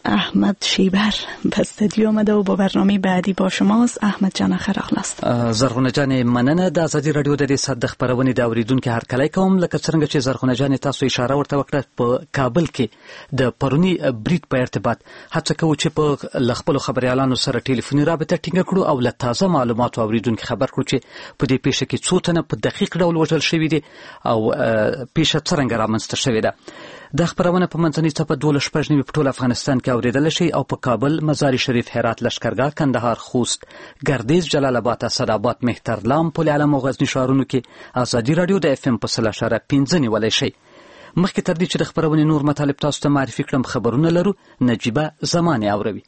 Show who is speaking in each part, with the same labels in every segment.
Speaker 1: احمد شیبر به استودیو آمده و با برنامه بعدی با شماست. احمد جان خیر اخلاص.
Speaker 2: زرغونه جان مننه. د ازادي رادیو د دې صد خبرونه د اوریدونکو هر کله کوم لکه څنګه چې زرغونه جان تاسو اشاره ورته وکړه په کابل کې د پرونی برید په ارتباط هڅه کوو چې په لخپل خبريالانو سره ټلیفوني رابطه ټینګه کړو او له تازه معلوماتو اوریدونکو خبر کړو چې په دې پیښه کې څو تنه په دقیق ډول وژل شوي دي او پیښه څنګه رامنځته شوې ده. د خبرونه په منځنۍ څپه 12 په ټول افغانستان کې اوریدل شي او په کابل، مزار شریف، هرات، لشکرګاه، کندهار، خوست، ګردیز، جلال آباد، اسداباد، مهترلام، پل علم او غزنی ښارونو کې ازادي رادیو د FM په 3.5 نیولای شي. مخکې تر دې چې د خبرونه نور مطالب تاسو ته معرفي کړم، خبرونه لرو. نجيبه زمانه اوروي.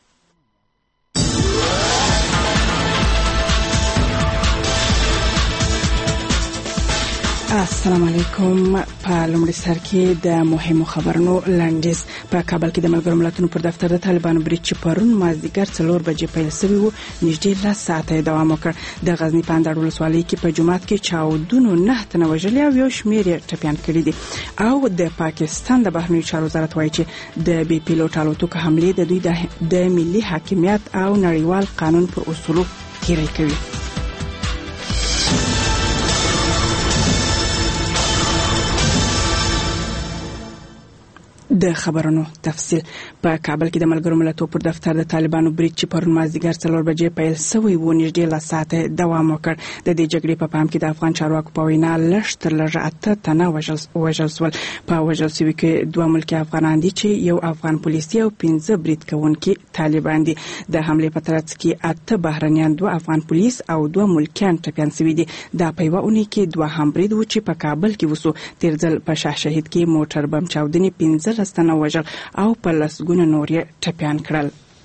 Speaker 3: السلام علیکم. په لومړي سر کې د مهمو خبرونو لنډیز. په کابل کې د ملګرو ملتونو پر دفتر د طالبانو برید چې پرون مازدیګر 4 بجې پیل شوی و نږدې 10 ساعته دوام وکړ. د غزنی په اندړ ولسوالۍ کې په جمعات کې چاودنو 9 تنه وژلي او یو شمېر یې ټپیان کړي دي. او د پاکستان د بهرنیو چارو وزارت وایي چې د بي پیلوټ الوتکو حملې د دوی د ملي حاکمیت او نړیوال قانون پر اصولو تیری کوي. د خبرونو تفصیل. په کابل کې د ملګرو ملتونو پر دفتر د طالبانو برید چې پرون مازدیګر 4 بجې پیل شوی و نږدې 10 ساعته دوام وکړ. د دې جګړې په پام کې د افغان چارواکو په وینا لږ تر لږه 8 تنه وژل شول. په وژل شوي کې 2 ملکي افغانان دي چې یو افغان پولیسي او 15 برید کوونکي طالبان دي. د حملې په ترڅ کې 8 بهرنیان، 2 افغان پولیس او 2 ملکیان ټپیان شوي دي. دا په یوه اونۍ کې 2 هم برید و چې په کابل کې وسو. تیر ځل په شاه شهید کې موټر بم چاودنې 15 تنه وژل او په لسګونه نور یې ټپیان کړل.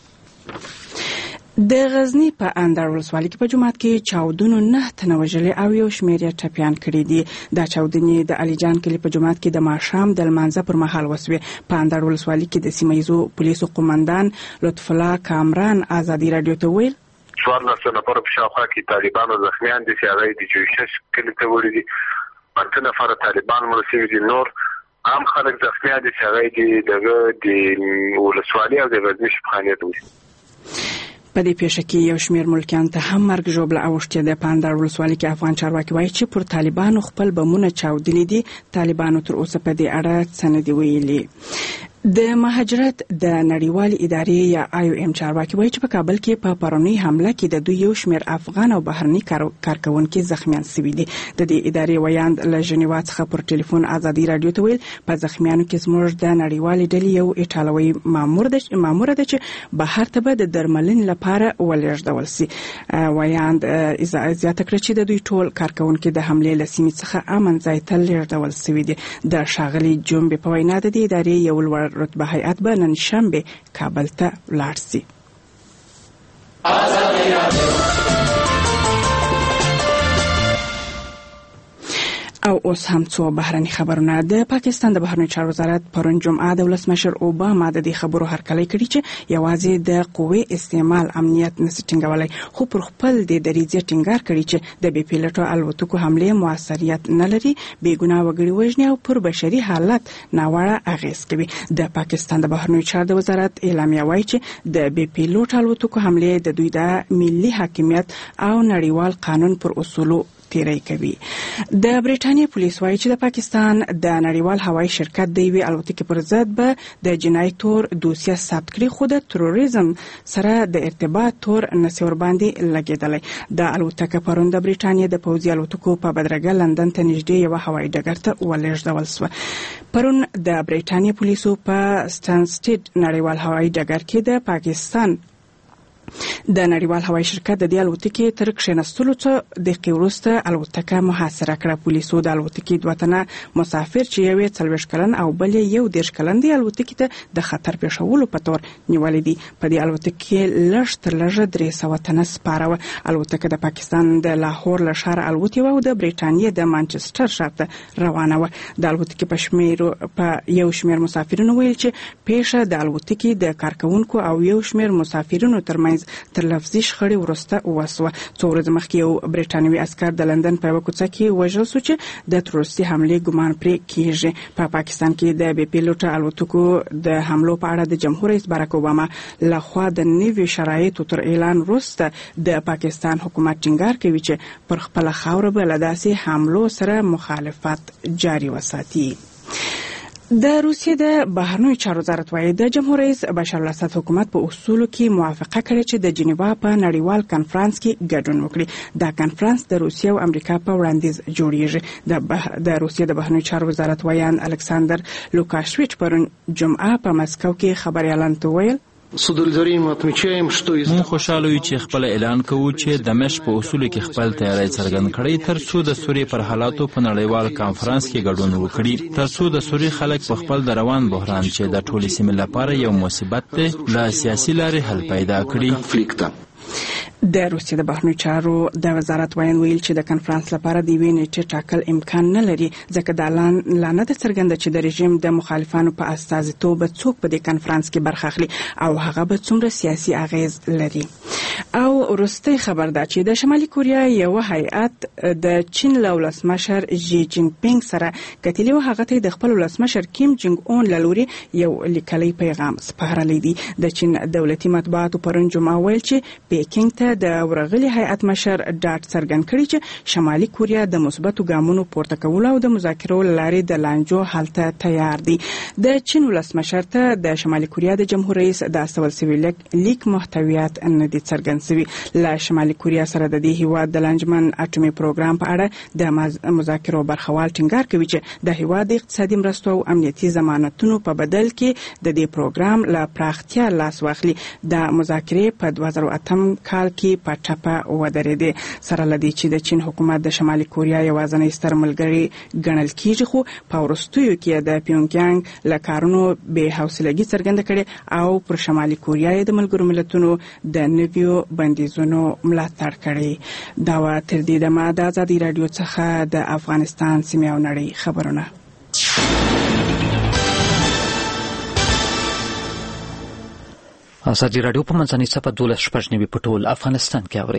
Speaker 3: د غزنی په اندړ ولسوالۍ کې په جمعات کې چاودنو 9 تنه وژلي او یو شمېر یې ټپیان کړي دي. دا چاودنې د علي جان کلی په جمعات کې د ماښام د لمانځه پر مهال وسوې. په اندړ ولسوالۍ کې د سیمه ییزو پولیسو قومندان لطف الله کامران ازادي رادیو ته ویل
Speaker 4: 14 نفر په شاوخوا کې طالبانو زخمیان دي چې هغه د جوشش کلی ته وړي دي. 8 نفر طالبان مرسي دي. نور عام خلک زخمیان دي چې هغه د ولسوالۍ او د غزنی شپخانې ته وړي.
Speaker 3: په دې پیښه کې یو شمېر ملکیان ته هم مرګ ژوبله اوښتې ده. په اندړ ولسوالۍ کې افغان چارواکي وایي چې پر طالبانو خپل بمونه چاودلي دي. طالبانو تر اوسه په دې اړه څه نه دي ویلي. د مهاجرت د نړیوالې ادارې یا IOM چارواکي وایي چې په کابل کې په پرونی حمله کې د دوی یو شمېر افغان او بهرني کارکونکي زخمیان شوي دي. د دې ادارې ویاند له ژنیوا څخه پر ټلیفون ازادي رادیو ته ویل په زخمیانو کې زموږ د نړیوالې ډلې یو ایټالوي مامور ده چې بهر ته به د درملنې لپاره ولېږدول شي. ویاند زیاته کړه چې د دوی ټول کارکونکي د حملې له سیمې څخه امن ځای ته لېږدول شوي دي. د ښاغلي جومبې په وینا د دې ادارې یو لوړ رتبه هیئت به نن شنبه کابل ته ولاړ شي. او اوس هم څو بهرني خبرونه. د پاکستان د بهرنیو چارو وزارت پرون جمعه د ولسمشر اوباما د دې خبرو هرکلی کړي چې یوازې د قوې استعمال امنیت نشي ټینګولای، خو پر خپل د دریځ ټینګار کړي چې د بي پیلوټو الوتکو حمله موثریت نه لري، بې ګناه وګړي وژني او پر بشري حالت ناوړه اغیز کوي. د پاکستان د بهرنیو چارو وزارت اعلامیه وایي چې د بي پیلوټ الوتکو حمله د دوی د ملي حاکمیت او نړیوال قانون پر اصولو تیری کوي. د بریټانیا پولیس وایي چې د پاکستان د نړیوال هوایي شرکت د یوې الوتکې پر ضد به د جنایي تور دوسیه ثبت کړي، خو د تروریزم سره د ارتباط تور نسي ورباندې لګېدلی. د الوتکه پرون د بریټانیا د پوځي الوتکو په بدرګه لندن ته نږدې یوه هوایي ډګر ته ولېږدول شوه. پرون د بریټانیا پولیسو په ستانسټیډ نړیوال هوایي ډګر کې د پاکستان د نړیوال هوایي شرکت د دې الوتکې تر کښېنستلو څو دقیقې وروسته الوتکه محاصره کړه. پولیسو د الوتکې 2 تنه مسافر چې یو 40 کلن او بل 11 کلن دی الوتکې ته د خطر پېښولو په تور نیولې دي. په دې الوتکې لږ تر لږه 300 تنه سپاره وه. الوتکه د پاکستان د لاهور له ښاره الوتې وه او د بریټانیا د مانچسټر ښار ته روانه وه. د الوتکې په یو شمېر مسافرینو ویل چې پیښه د الوتکې د کارکونکو او یو شمېر مسافرینو ترمنځ ترمنځ تر لفظي شخړې وروسته وسوه. څو ورځې مخکې یو برېټانوي عسکر د لندن په یوه کوڅه کې وژل شو چې د تروریستي حملې ګمان پرې کیږي. په پاکستان کې د بې پیلوټه الوتکو د حملو په اړه د جمهور رئیس باراک اوباما لخوا د نوي شرایطو تر اعلان وروسته د پاکستان حکومت ټینګار کوي چې پر خپل خاوره به له داسې حملو سره مخالفت جاري وساتي. د روسیې د بهرنیو چارو وزارت وايي د جمهور رئیس بشار الاسد حکومت په اصولو کې موافقه کړې چې د جنیوا په نړیوال کنفرانس کې ګډون وکړي. دا کنفرانس د روسیې او امریکا په وړاندیز جوړیږي. د روسیې د بهرنیو چارو وزارت وایان الکساندر لوکاشویچ پرون جمعه په مسکو کې خبريالانو ته ویل
Speaker 5: مون خوشاله یو چې خپل اعلان کوو چې دمشق په اصولو کې خپل تیاری څرګند کړي ترڅو د سوریې پر حالاتو په نړیوال کانفرنس کې ګډون وکړي، ترڅو د سوریې خلک په خپل د روان بحران چې د ټولې سیمې لپاره یو مصیبت دی له سیاسي لارې حل پیدا کړي.
Speaker 3: د روسیې د بهرنیو چارو د وزارت وایي چې د کنفرانس لپاره د یوې نیټې ټاکل امکان نه لري، ځکه دا لا نه ده څرګنده چې د رژیم د مخالفانو په استازیتوب څوک په دې کنفرانس کې برخه اخلي او هغه به څومره سیاسي اغیز لري. او وروستۍ خبر ده چې د شمالي کوریا یو هیئت د چین له ولسمشر ژی جین پینګ سره کتلي او هغه ته د خپل ولسمشر کیم جونګ اون له لوري یو لیکلی پیغام سپارلی دی. د چین دولتي مطبوعاتو پرون جمعه ویل چې پیکینګ ته د ورغلي هیئت مشر ډاټ څرګند کړي چې شمالي کوریا د مثبتو ګامونو پورته کولو او د مذاکرو لارې د لانجو حل ته تیار دي. د چین ولسمشر ته د شمالي کوریا د جمهور رئیس د استول سوي لیک محتویات نه دي څرګند شوي. له شمالي کوریا سره د دې هیواد د لانجمن اټومي پروګرام په اړه د مذاکرو برخوال ټینګار کوي چې د هیواد د اقتصادي مرستو او امنیتي ضمانتونو په بدل کې د دې پروګرام له پراختیا لاس واخلي. د مذاکرې په 2008 کال کې په ټپه ودرېدې. سره لدی چې د چین حکومت د شمالي کوریا یوازینی ستر ملګری ګڼل کیږي، خو په وروستیو کې د پیونګیانګ له کارونو بې حوصلګي څرګنده کړې او پر شمالي کوریا د ملګرو ملتونو د نویو بندیزونو ملاتړ کړي. دا و تر دې دمه د ازادي رادیو څخه د افغانستان سیمې او نړۍ خبرونه.
Speaker 2: ازادي رادیو په منځنۍ صفحه 12 په ټول افغانستان کې اوري.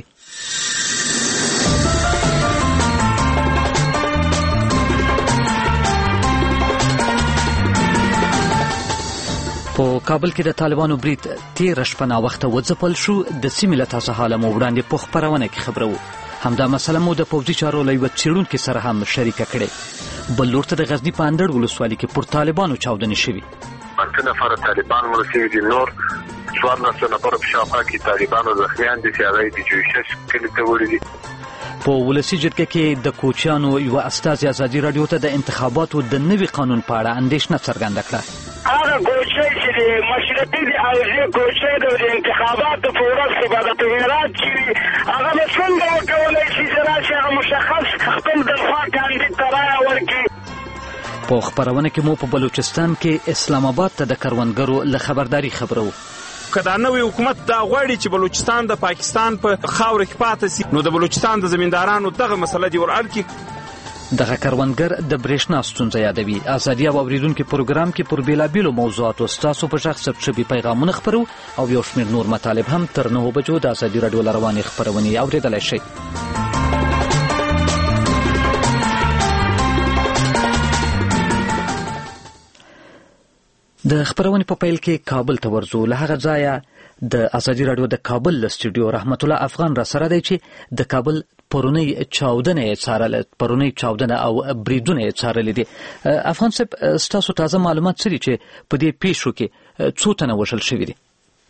Speaker 2: په کابل کې د طالبانو برید 13 شپه نا وخته وځپل شو. د سیمې له تازه حاله مو وړاندې په خبرونه کې خبرو. همدا مسله مو د پوځي چارو له یو څېړونکي سره هم شریکه کړې. بل لور ته د غزني په اندړ ولسوالۍ کې پر طالبانو چاودنې شوې.
Speaker 4: 8 نفر طالبان مرسي دي، نور 14 نفر په شاوخوا کې طالبانو زخمیان دي چې هغه د جوشش کلی ته وړي دي.
Speaker 2: په ولسی جرګه کې د کوچیانو یو استازي ازادي رادیو ته د انتخاباتو د نوي قانون په اړه اندېښنه څرګنده کړه.
Speaker 6: هغه کوچی چې مشرتي دي او زه کوچی د انتخاباتو په ورځ کې به د تغیرات چې هغه به څنګه وکولای شي چې راشي هغه مشخص خپل دفاع کاندید ته رایه ورکړي.
Speaker 2: په خبرونه کې مو په بلوچستان کې اسلام آباد ته د کروندګرو له خبرداري خبرو.
Speaker 7: کدا نوې حکومت دا غواړي چې بلوچستان د پاکستان په خاور کې پاتې شي، نو د بلوچستان د زمیندارانو دغه مسله دی ورال کې.
Speaker 2: دغه کروندګر د برېښنا ستونزه یادوي. ازادي او اوریدونکو پروګرام کې پر بیلابیلو موضوعاتو ستاسو په شخص ثبت پیغامونه خبرو او یو شمېر نور مطالب هم تر 9 بجو د ازادي رادیو رواني خبرونه اوریدلای شئ. د خبرونې په پیل کې کابل ته ورځو. له هغه ځایه د ازادي رادیو د کابل له سټوډیو رحمت الله افغان را سره دی چې د کابل پرونی چاودنه او بریدونه څارلې دي. افغان صاحب، ستاسو تازه معلومات څه دي چې په دې پیښو کې څو تنه وژل شوي دي؟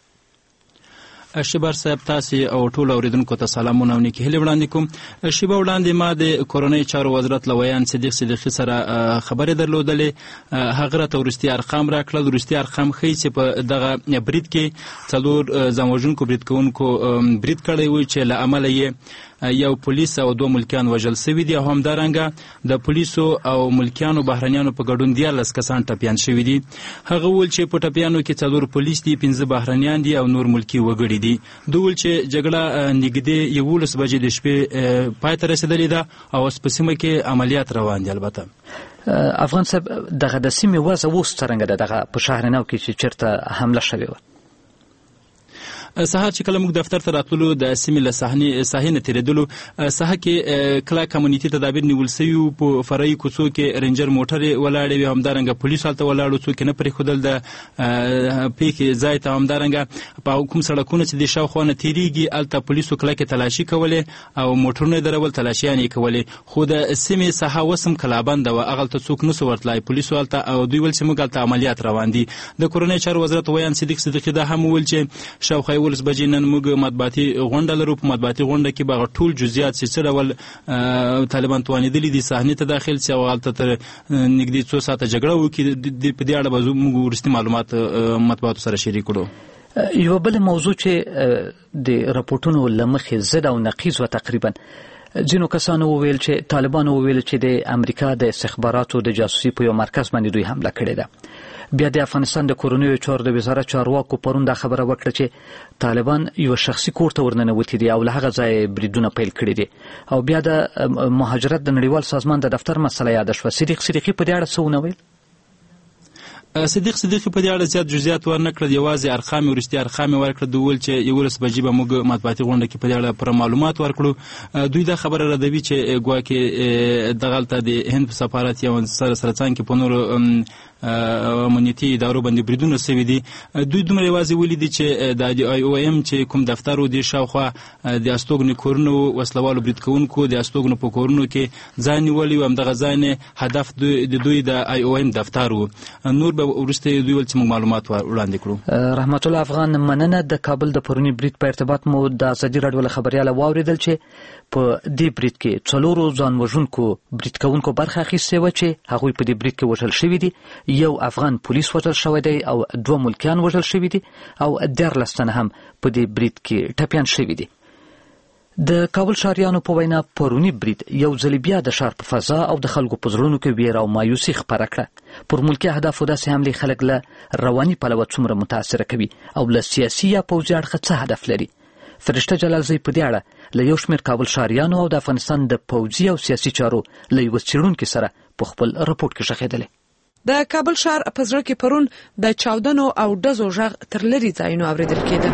Speaker 5: شیبر صاحب، تاسو او ټول اوریدونکو ته سلامونه او نیکی هیله وړاندې کوم. شیبه وړاندې ما د کورونی چارو وزارت لویان صدیق صدیقی سره خبرې درلودلې. هغه راته ورستي ارقام راکړل. ورستي ارقام ښیي چې په دغه برید کې 4 ځانوژونکو برید کوونکو برید کړی و چې له امله یې یو پولیس او 2 ملکیان وژل شوي دي. همدارنګه د پولیسو او ملکیانو بهرنیانو په ګډون 13 کسان ټپیان شوي دي. هغه ول چې په ټپیانو کې 4 پولیس دي، 15 بهرنیان دي او نور ملکی وګړي دي. دوی چې جګړه نږدې 11 بجې د شپې پای ته رسیدلې ده او په سیمه کې عملیات روان دي. البته
Speaker 2: افغان صاحب، دغه د سیمې وضع اوس څرنګه ده؟ دغه په شهر نو کې چې چیرته حمله شوې و؟
Speaker 5: سهار چې کله موږ دفتر ته راتلو د سیمې له ساحې نه تېرېدلو ساحه کې کله کمیونټي تدابیر نیول سوي وو. په فرعي کوڅو کې رینجر موټرې ولاړې وې، همدارنګه پولیس هلته ولاړ وو، څوک یې نه پرېښودل د پیښې ځای ته. همدارنګه په کوم سړکونه چې د شاوخوا نه تېرېږي هلته پولیسو کلکې تلاشي کولې او موټرونه یې درول، تلاشیانې یې کولې. خو د سیمې ساحه اوس هم کلابنده وه، هغلته څوک نه سو ورتلای. پولیسو هلته او دوی ویل چې موږ هلته عملیات روان دي. د کورنۍ چارو وزارت ویان صدیق صدیقي دا هم وویل چې شاوخوا 11 بجې نن موږ مطبوعاتي غونډه لرو. په مطبوعاتي غونډه کې به هغه ټول جزئیات چې څه ډول طالبان توانېدلي دي صحنې ته داخل سي او هلته تر نږدې 2 ساعته جګړه وکړي. په دې اړه به موږ وروستي معلومات مطبوعاتو سره شریک کړو.
Speaker 2: یوه بله موضوع چې د راپورټونو له مخې ضد او نقیض و تقریبا ځینو کسانو وویل چې طالبانو وویل چې د امریکا د استخباراتو د جاسوسي په یو مرکز باندې دوی حمله کړې ده. بیا د افغانستان د کورنیو چارو د وزارت چارواکو پرون دا خبره وکړه چې طالبان یو شخصي کور ته ورننوتي دي او له هغه ځایه بریدونه پیل کړي دي. او بیا د مهاجرت د نړیوال سازمان د دفتر مسله یاده شوه. صدیق صدیقي په دې اړه څه ونه ویل؟
Speaker 5: صدیق صدیقي په دې اړه زیات جزئیات ورنه کړل، یوازې ارقام وروستي ارقام یې ورکړل. دوی ویل چې 11 بجې به موږ مطبوعاتي غونډه کې په دې اړه پوره معلومات ورکړو. دوی دا خبره ردوي چې ګواکې دغلته د هند په سفارت یا سره څنګه په نورو امنیتي ادارو باندې بریدونه سوي دي. دوی دومره یوازې ولیدي چې د IOM چې کوم دفتر و د شاوخوا د استوګنې کورونو وسلوالو برید کوونکو د استوګنو په کورونو کې ځای نیولی و. همدغه ځای نه هدف د دوی د IOM دفتر و. نور به وروسته دوی ول چې موږ معلومات وړاندې کړو.
Speaker 2: رحمت الله افغان، مننه. د کابل د پرونی برید په ارتباط مو د ازادي راډیو له خبرياله واوریدل چې په دې برید کې 4 ځان وژونکو برید کوونکو برخه اخیستې و چې هغوی په دې برید کې وژل شوي دي. یو افغان پولیس وژل شوی دی او 2 ملکیان وژل شوي دي او 14 تنه هم په دې برید کې ټپیان شوي دي. د کابل ښاریانو په وینا پرونی برید یو ځل بیا د ښار په فضا او د خلکو په زړونو کې ویره او مایوسي خپره کړه. پر ملکي اهدافو داسې حملې خلک له رواني پلوه څومره متاثره کوي او له سیاسي یا پوځي اړخه څه هدف لري؟ فرشته جلالزی په دې اړه له یو شمېر کابل ښاریانو او د افغانستان د پوځي او سیاسي چارو له یوه څېړونکي سره په خپل رپورټ کې ږغېدلې.
Speaker 8: د کابل ښار په زړه کې پرون د چاودنو او ډزو غږ تر لرې ځایونو اورېدل کېده.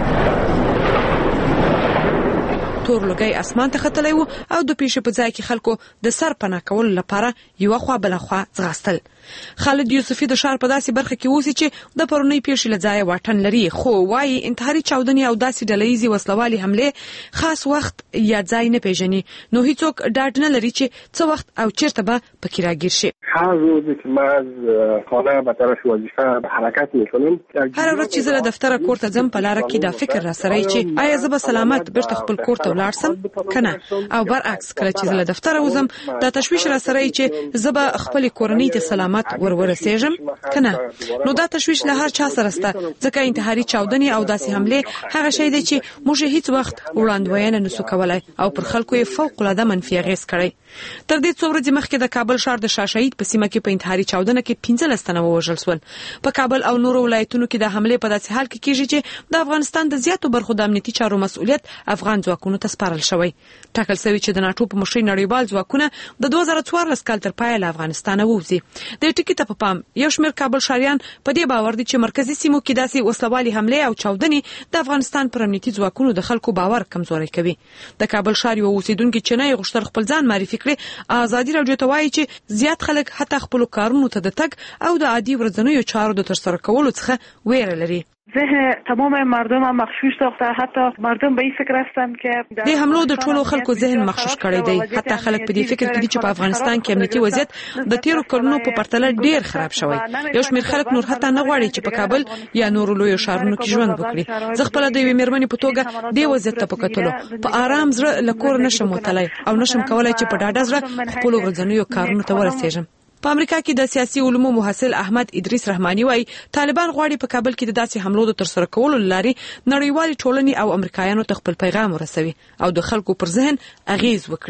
Speaker 8: تور لوګی اسمان ته ختلی و او د پیښې په ځای کې خلکو د سر پناه کولو لپاره یوه خوا بله خوا ځغاستل. خالد یوسفي د ښار په داسې برخه کې اوسي چې د پرونۍ پیښې له ځایه واټن لري، خو وایي انتحاري چاودنې او داسې ډلهییزې وسلوالې حملې خاص وخت یا ځای نه پیژني، نو هیڅوک ډاډ نه لري چې څه وخت او چیرته به پکې راګیر شي.
Speaker 9: هر ورځ چې ما از خانه به طرف وظیفه حرکت میکنم،
Speaker 8: هر ورځ چې زه له دفتره کور ته ځم په لاره کې دا فکر را سره چې آیا زه به سلامت بیرته خپل کور ته ولاړ سم کنه، او برعکس کله چې زه له دفتره وځم دا تشویش را سره چې زه به خپل کورنۍ ته سلامت ورسېږم کنه. نو دا تشویش له هر چا سره سته، ځکه انتحاري چاودنې او داسې حملې هغه شی دی چې موږ هیڅ وخت وړاندوینه نسو کولای او پر خلکو یې فوق العاده منفي اغېز کړی. تر دې څو ورځې مخکې د کابل ښار د شاه شهید په سیمه کې په انتحاري چاودنه کې 15 تنه ووژل شول. په کابل او نورو ولایتونو کې د حملې په داسې حال کې کېږي چې د افغانستان د زیاتو برخو د امنیتي چارو مسؤلیت افغان ځواکونو ته سپارل شوی. ټاکل شوی چې د ناټو په مشرۍ نړیوال ځواکونه د 2014 کال تر پایه له افغانستانه ووځي. د ټکی ته په پام یو شمېر کابل ښاریان په دې باور دي چې مرکزی سیمو کې داسې وسلوالي حملې او چاودنې د افغانستان پر امنیتي ځواکونو د خلکو باور کمزوري کوي. د کابل ښار یو اوسیدونکو چې نه غوښتل خپل ځان معرفي کړي ازادي راډیو ته وایي چې زیات خلک حتی خپل کارونو ته د تګ او د عادي ورځنیو چارو د ترسره کولو څخه ویره لري.
Speaker 10: ذهن تمام مردم هم مخشوش ساخته، حتی مردم به این فکر هستند که
Speaker 8: د حملو د ټولو خلکو ذهن مخشوش کړی دی. حتی خلک په دې فکر کې دي چې په افغانستان کې امنیتي وضعیت د تیرو کلونو په پرتله ډیر خراب شوی. یو شمېر خلک نور حتی نه غواړي چې په کابل یا نورو لویو ښارونو کې ژوند وکړي. زه خپل د یوې مېرمنې په توګه دې وضعیت ته په کتلو په آرام زړه له کور نشم وتلی او نشم کولای چې په ډاډه زړه خپل ورځنیو کارونو ته ورسېږم. په امریکا کې د سیاسي علومو محصل احمد ادریس رحماني وايي طالبان غواړي په کابل کې د داسې حملو د ترسره کولو لاري نړیوال ټولنې او امریکایانو ته خپل پیغام ورسوي او د خلکو پر ذهن اغیز وکړي.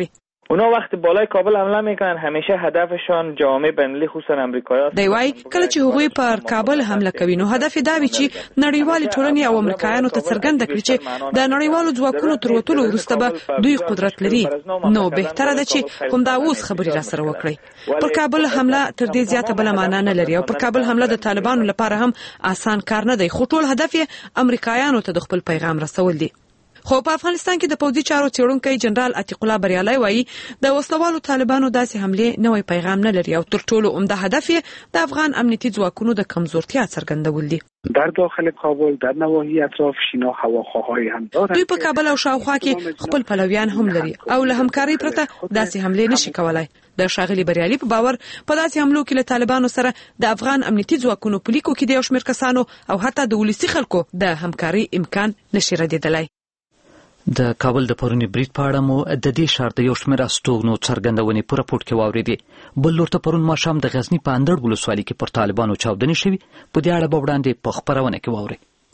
Speaker 11: اونا وقتی بالای کابل حمله میکنن همیشه هدفشان جامعه بین‌المللی خصوصا امریکایی‌ها.
Speaker 8: دی وايي کله چې هغوی پر کابل حمله کوي نو هدف دا وي چې نړیوال ټولنې او امریکایانو ته څرګنده کړي چې د نړیوالو ځواکونو تر وتلو وروسته به دوی قدرت لري. نو بهتره ده چې همدا اوس خبري را سره وکړي. پر کابل حمله تر دې زیاته بل معنا نه لري او پر کابل حمله د طالبانو لپاره هم آسان کار نه دی. خو ټول هدف یې امریکایانو ته د خپل پیغام رسول دي. خو په افغانستان کې د پوځي چارو څېړونکی جنرال عتیق الله بریالي وایي د وسلوالو طالبانو داسې حمله نوې پیغام نه لري او تر ټولو عمده هدف یې د افغان امنیتي ځواکونو د کمزورتیا څرګندول دي.
Speaker 9: در داخل کابل در نواحی اطراف شینا هواخواهایی هم دارند.
Speaker 8: دوی په کابل او شاوخوا کې خپل پلویان هم لري او له همکارۍ پرته داسې حمله نشي کولای. د ښاغلي بریالي په باور په داسې حملو کې له طالبانو سره د افغان امنیتي ځواکونو په لیکو کې د یو شمېر کسانو او حتی د ولسي خلکو د همکارۍ امکان نشي ردېدلی.
Speaker 2: د کابل د پرونی برید په اړه مو د دې ښار د یو شمېر استوګنو څرګندونې په راپورټ کې واورېدې. بل لور ته پرون ماښام د غزني په اندړ ولسوالۍ کې پر طالبانو چاودنې شوي. په دې اړه به وړاندې په خپرونه کې واورئ.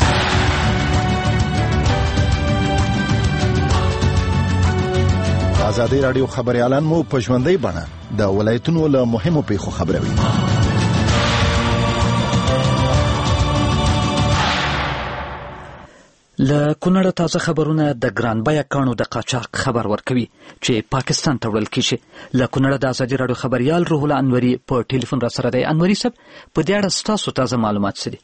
Speaker 12: ازادي راډیو خبريالان مو په ژوندۍ بڼه د ولایتونو له مهمو پیښو خبروي.
Speaker 2: له کونړ تازه خبرونه د ګران بیه کانو د قاچاق خبر ورکوي چې پاکستان ته وړل کیږي. له کونړ د ازادي راډیو خبريال روح الله انوري په ټلیفون را سره دی. انوري صاحب په دې اړه ستاسو تازه معلومات څه دي؟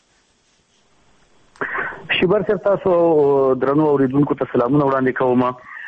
Speaker 13: شیبر صاحب تاسو درنو اوریدونکو ته سلامونه وړاندې کوم.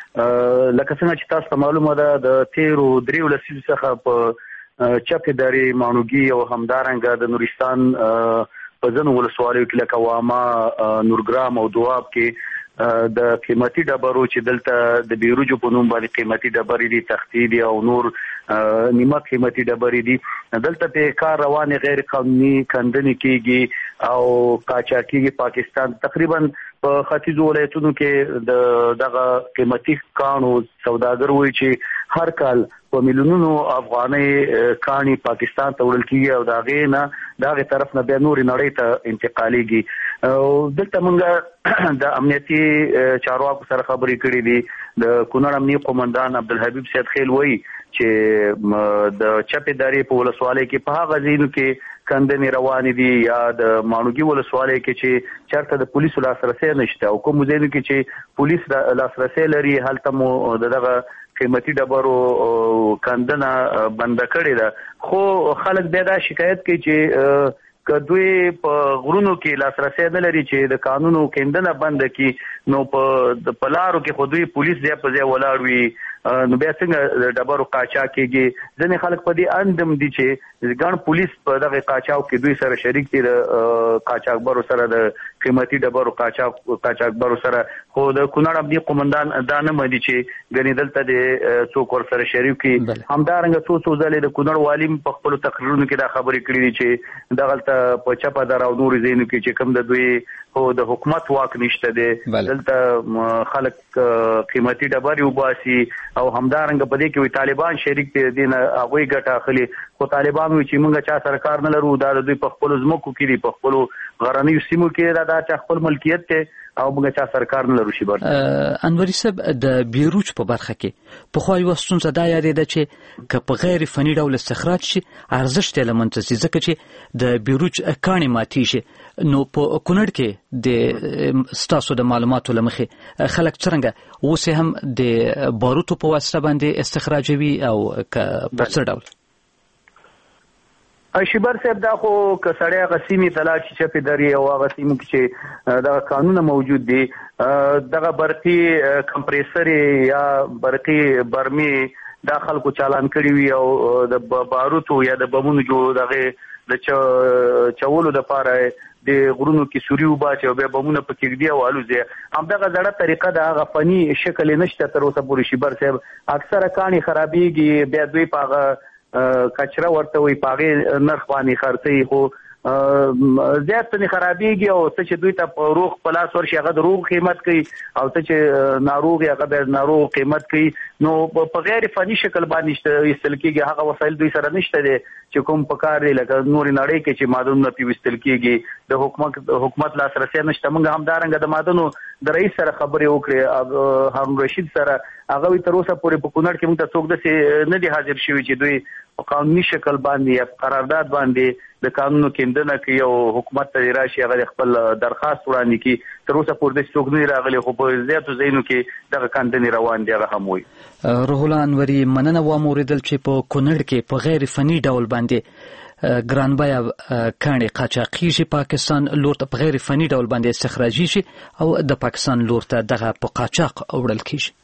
Speaker 13: لکه څنګه چې تاسو ته معلومه ده د تیرو 3 لسیزو څخه په چپیداري مانوګي او همدارنګه د نورستان په ځینو ولسوالیو کې لکه واما نورګرام او دواب کې د قیمتي ډبرو چې دلته د بیروجو په نوم باندې قیمتي ډبرې دي، تختې دي او نور نیمه قیمتي ډبرې دي، دلته په کار روانې غیر قانوني کندنې کېږي او قاچاقي پاکستان تقریبا په ختیځو ولایتونو کې دغه قیمتي کانو سوداګر وایي چې هر کال په میلیونونو افغاني کاني پاکستان ته وړل کیږي او داغه طرف نه به نور نړۍ ته انتقالېږي. دلته موږ د امنیتي چارواکو سره خبرې کړې دي. د کونړ امنیتي قومندان عبدالحبیب سید خیل وایي چې د چپیداري په ولسوالۍ کې په هغه ځینو کې کندنې روانې دي یا د مانوګي ولسوالۍ کې چې چېرته د پولیسو لاسرسي نشته او کوم ځینو کې چې پولیس لاسرسي لري هلته مو دغه قیمتي ډبرو کندنه بند کړې ده. خو خلک بیا دا شکایت کوي چې کدوې په غرونو کې لاسرسي نه لري چې د قانونو کندنه بند کړي نو په پلارو کې خو دوی پولیس ځای په ځای ولاړ وي نو بیا څنګه ډبرو قاچاق کېږي. ځینې خلک په دې اندم دي چې ګڼ پولیس په دغه قاچاق کې دوی سره شریک دي د قاچاقبرو سره د قیمتي ډبرو قاچاقبرو سره. خو د کونړ امنیتي قومندان دا نه مدي چې ګنې دلته د څوک ور سره شریک دي. همدارنګه څو ځلې د کونړ والی په خپل تقریرونو کې دا خبرې کړې دي چې دغلته په چپه در او نور ځینو کې چې کوم د دوی هو د حکومت واک نشته دی دلته خلک قیمتي ډبرې وباسي او همدارنګه په دې کې وي طالبان شریک دي دین هغه ګټه اخلي. خو طالبان وی چې موږ چا سرکار نه لرو دا د دوی په خپل ځمکو کې دي په خپل غرنیو سیمو کې دا چا خپل ملکیت ته او موږ چا سرکار نه لرو. شي
Speaker 2: انوري صاحب د بیروج په برخه کې په خو یو ستونزه دا یادېده چې په غیر فني ډول استخراج شي ارزښت یې لمنځه ځي ځکه چې د بیروج کاني ماتي شي. نو په کونړ کې د ستاسو د معلوماتو لمخې خلک څنګه اوس هم د باروتو په واسطه باندې استخراجوي او په څه ډول؟
Speaker 13: شیبر صاحب دا خو کسړی غسیمي طلاق چې په دری او غسیمو کې چې دا قانون موجود دي دغه برقي کمپریسر یا برقي برمي داخل کو چالان کړی وي او د باروتو یا د بمونو جو دغه د چولو د پاره د غرونو کې سوري وباچي او به بمونه پکې دی او الوزه هم دغه زړه طریقه د غفنی شکل نشته تر اوسه پورې. شیبر صاحب اکثره کانی خرابېږي بیا دوی پاغه کچره ورته وي پاغه نرخ باندې خرڅي. خو زیات نه خرابېږي او څه چې دوی ته روغ په لاس ورشي هغه د روغ قیمت کوي او څه چې ناروغ هغه د ناروغ قیمت کوي. نو په غیر فني شکل باندې ایستل کېږي هغه وسایل دوی سره نشته دي چې کوم په کار دی لکه نور نړۍ کې چې معدنونه پیوستل کېږي د حکومت لاسرسي نشته. موږ همدارنګه د معدنو د رئیس سره خبرې وکړې هارون رشید سره هغه تر اوسه پورې په کونړ کې موږ ته څوک داسې نه دي حاضر شوي چې دوی په قانوني شکل باندې یا قرارداد باندې د قانونو کېندنه کوي او حکومت ته راشي هغه خپل درخواست وړاندې کوي. تر اوسه پورې څوک نه راغلي خو په زیاتو ځایونو کې دغه کاندنې روان دي هغه هم وي.
Speaker 2: روح الله انوري مننه واموریدل چې په کونړ کې په غیر فني ډول باندې ګران بیا کاني قاچاقي شي پاکستان لور ته په غیر فني ډول باندې استخراجي شي او د پاکستان لور ته دغه په قاچاق وړل کیږي.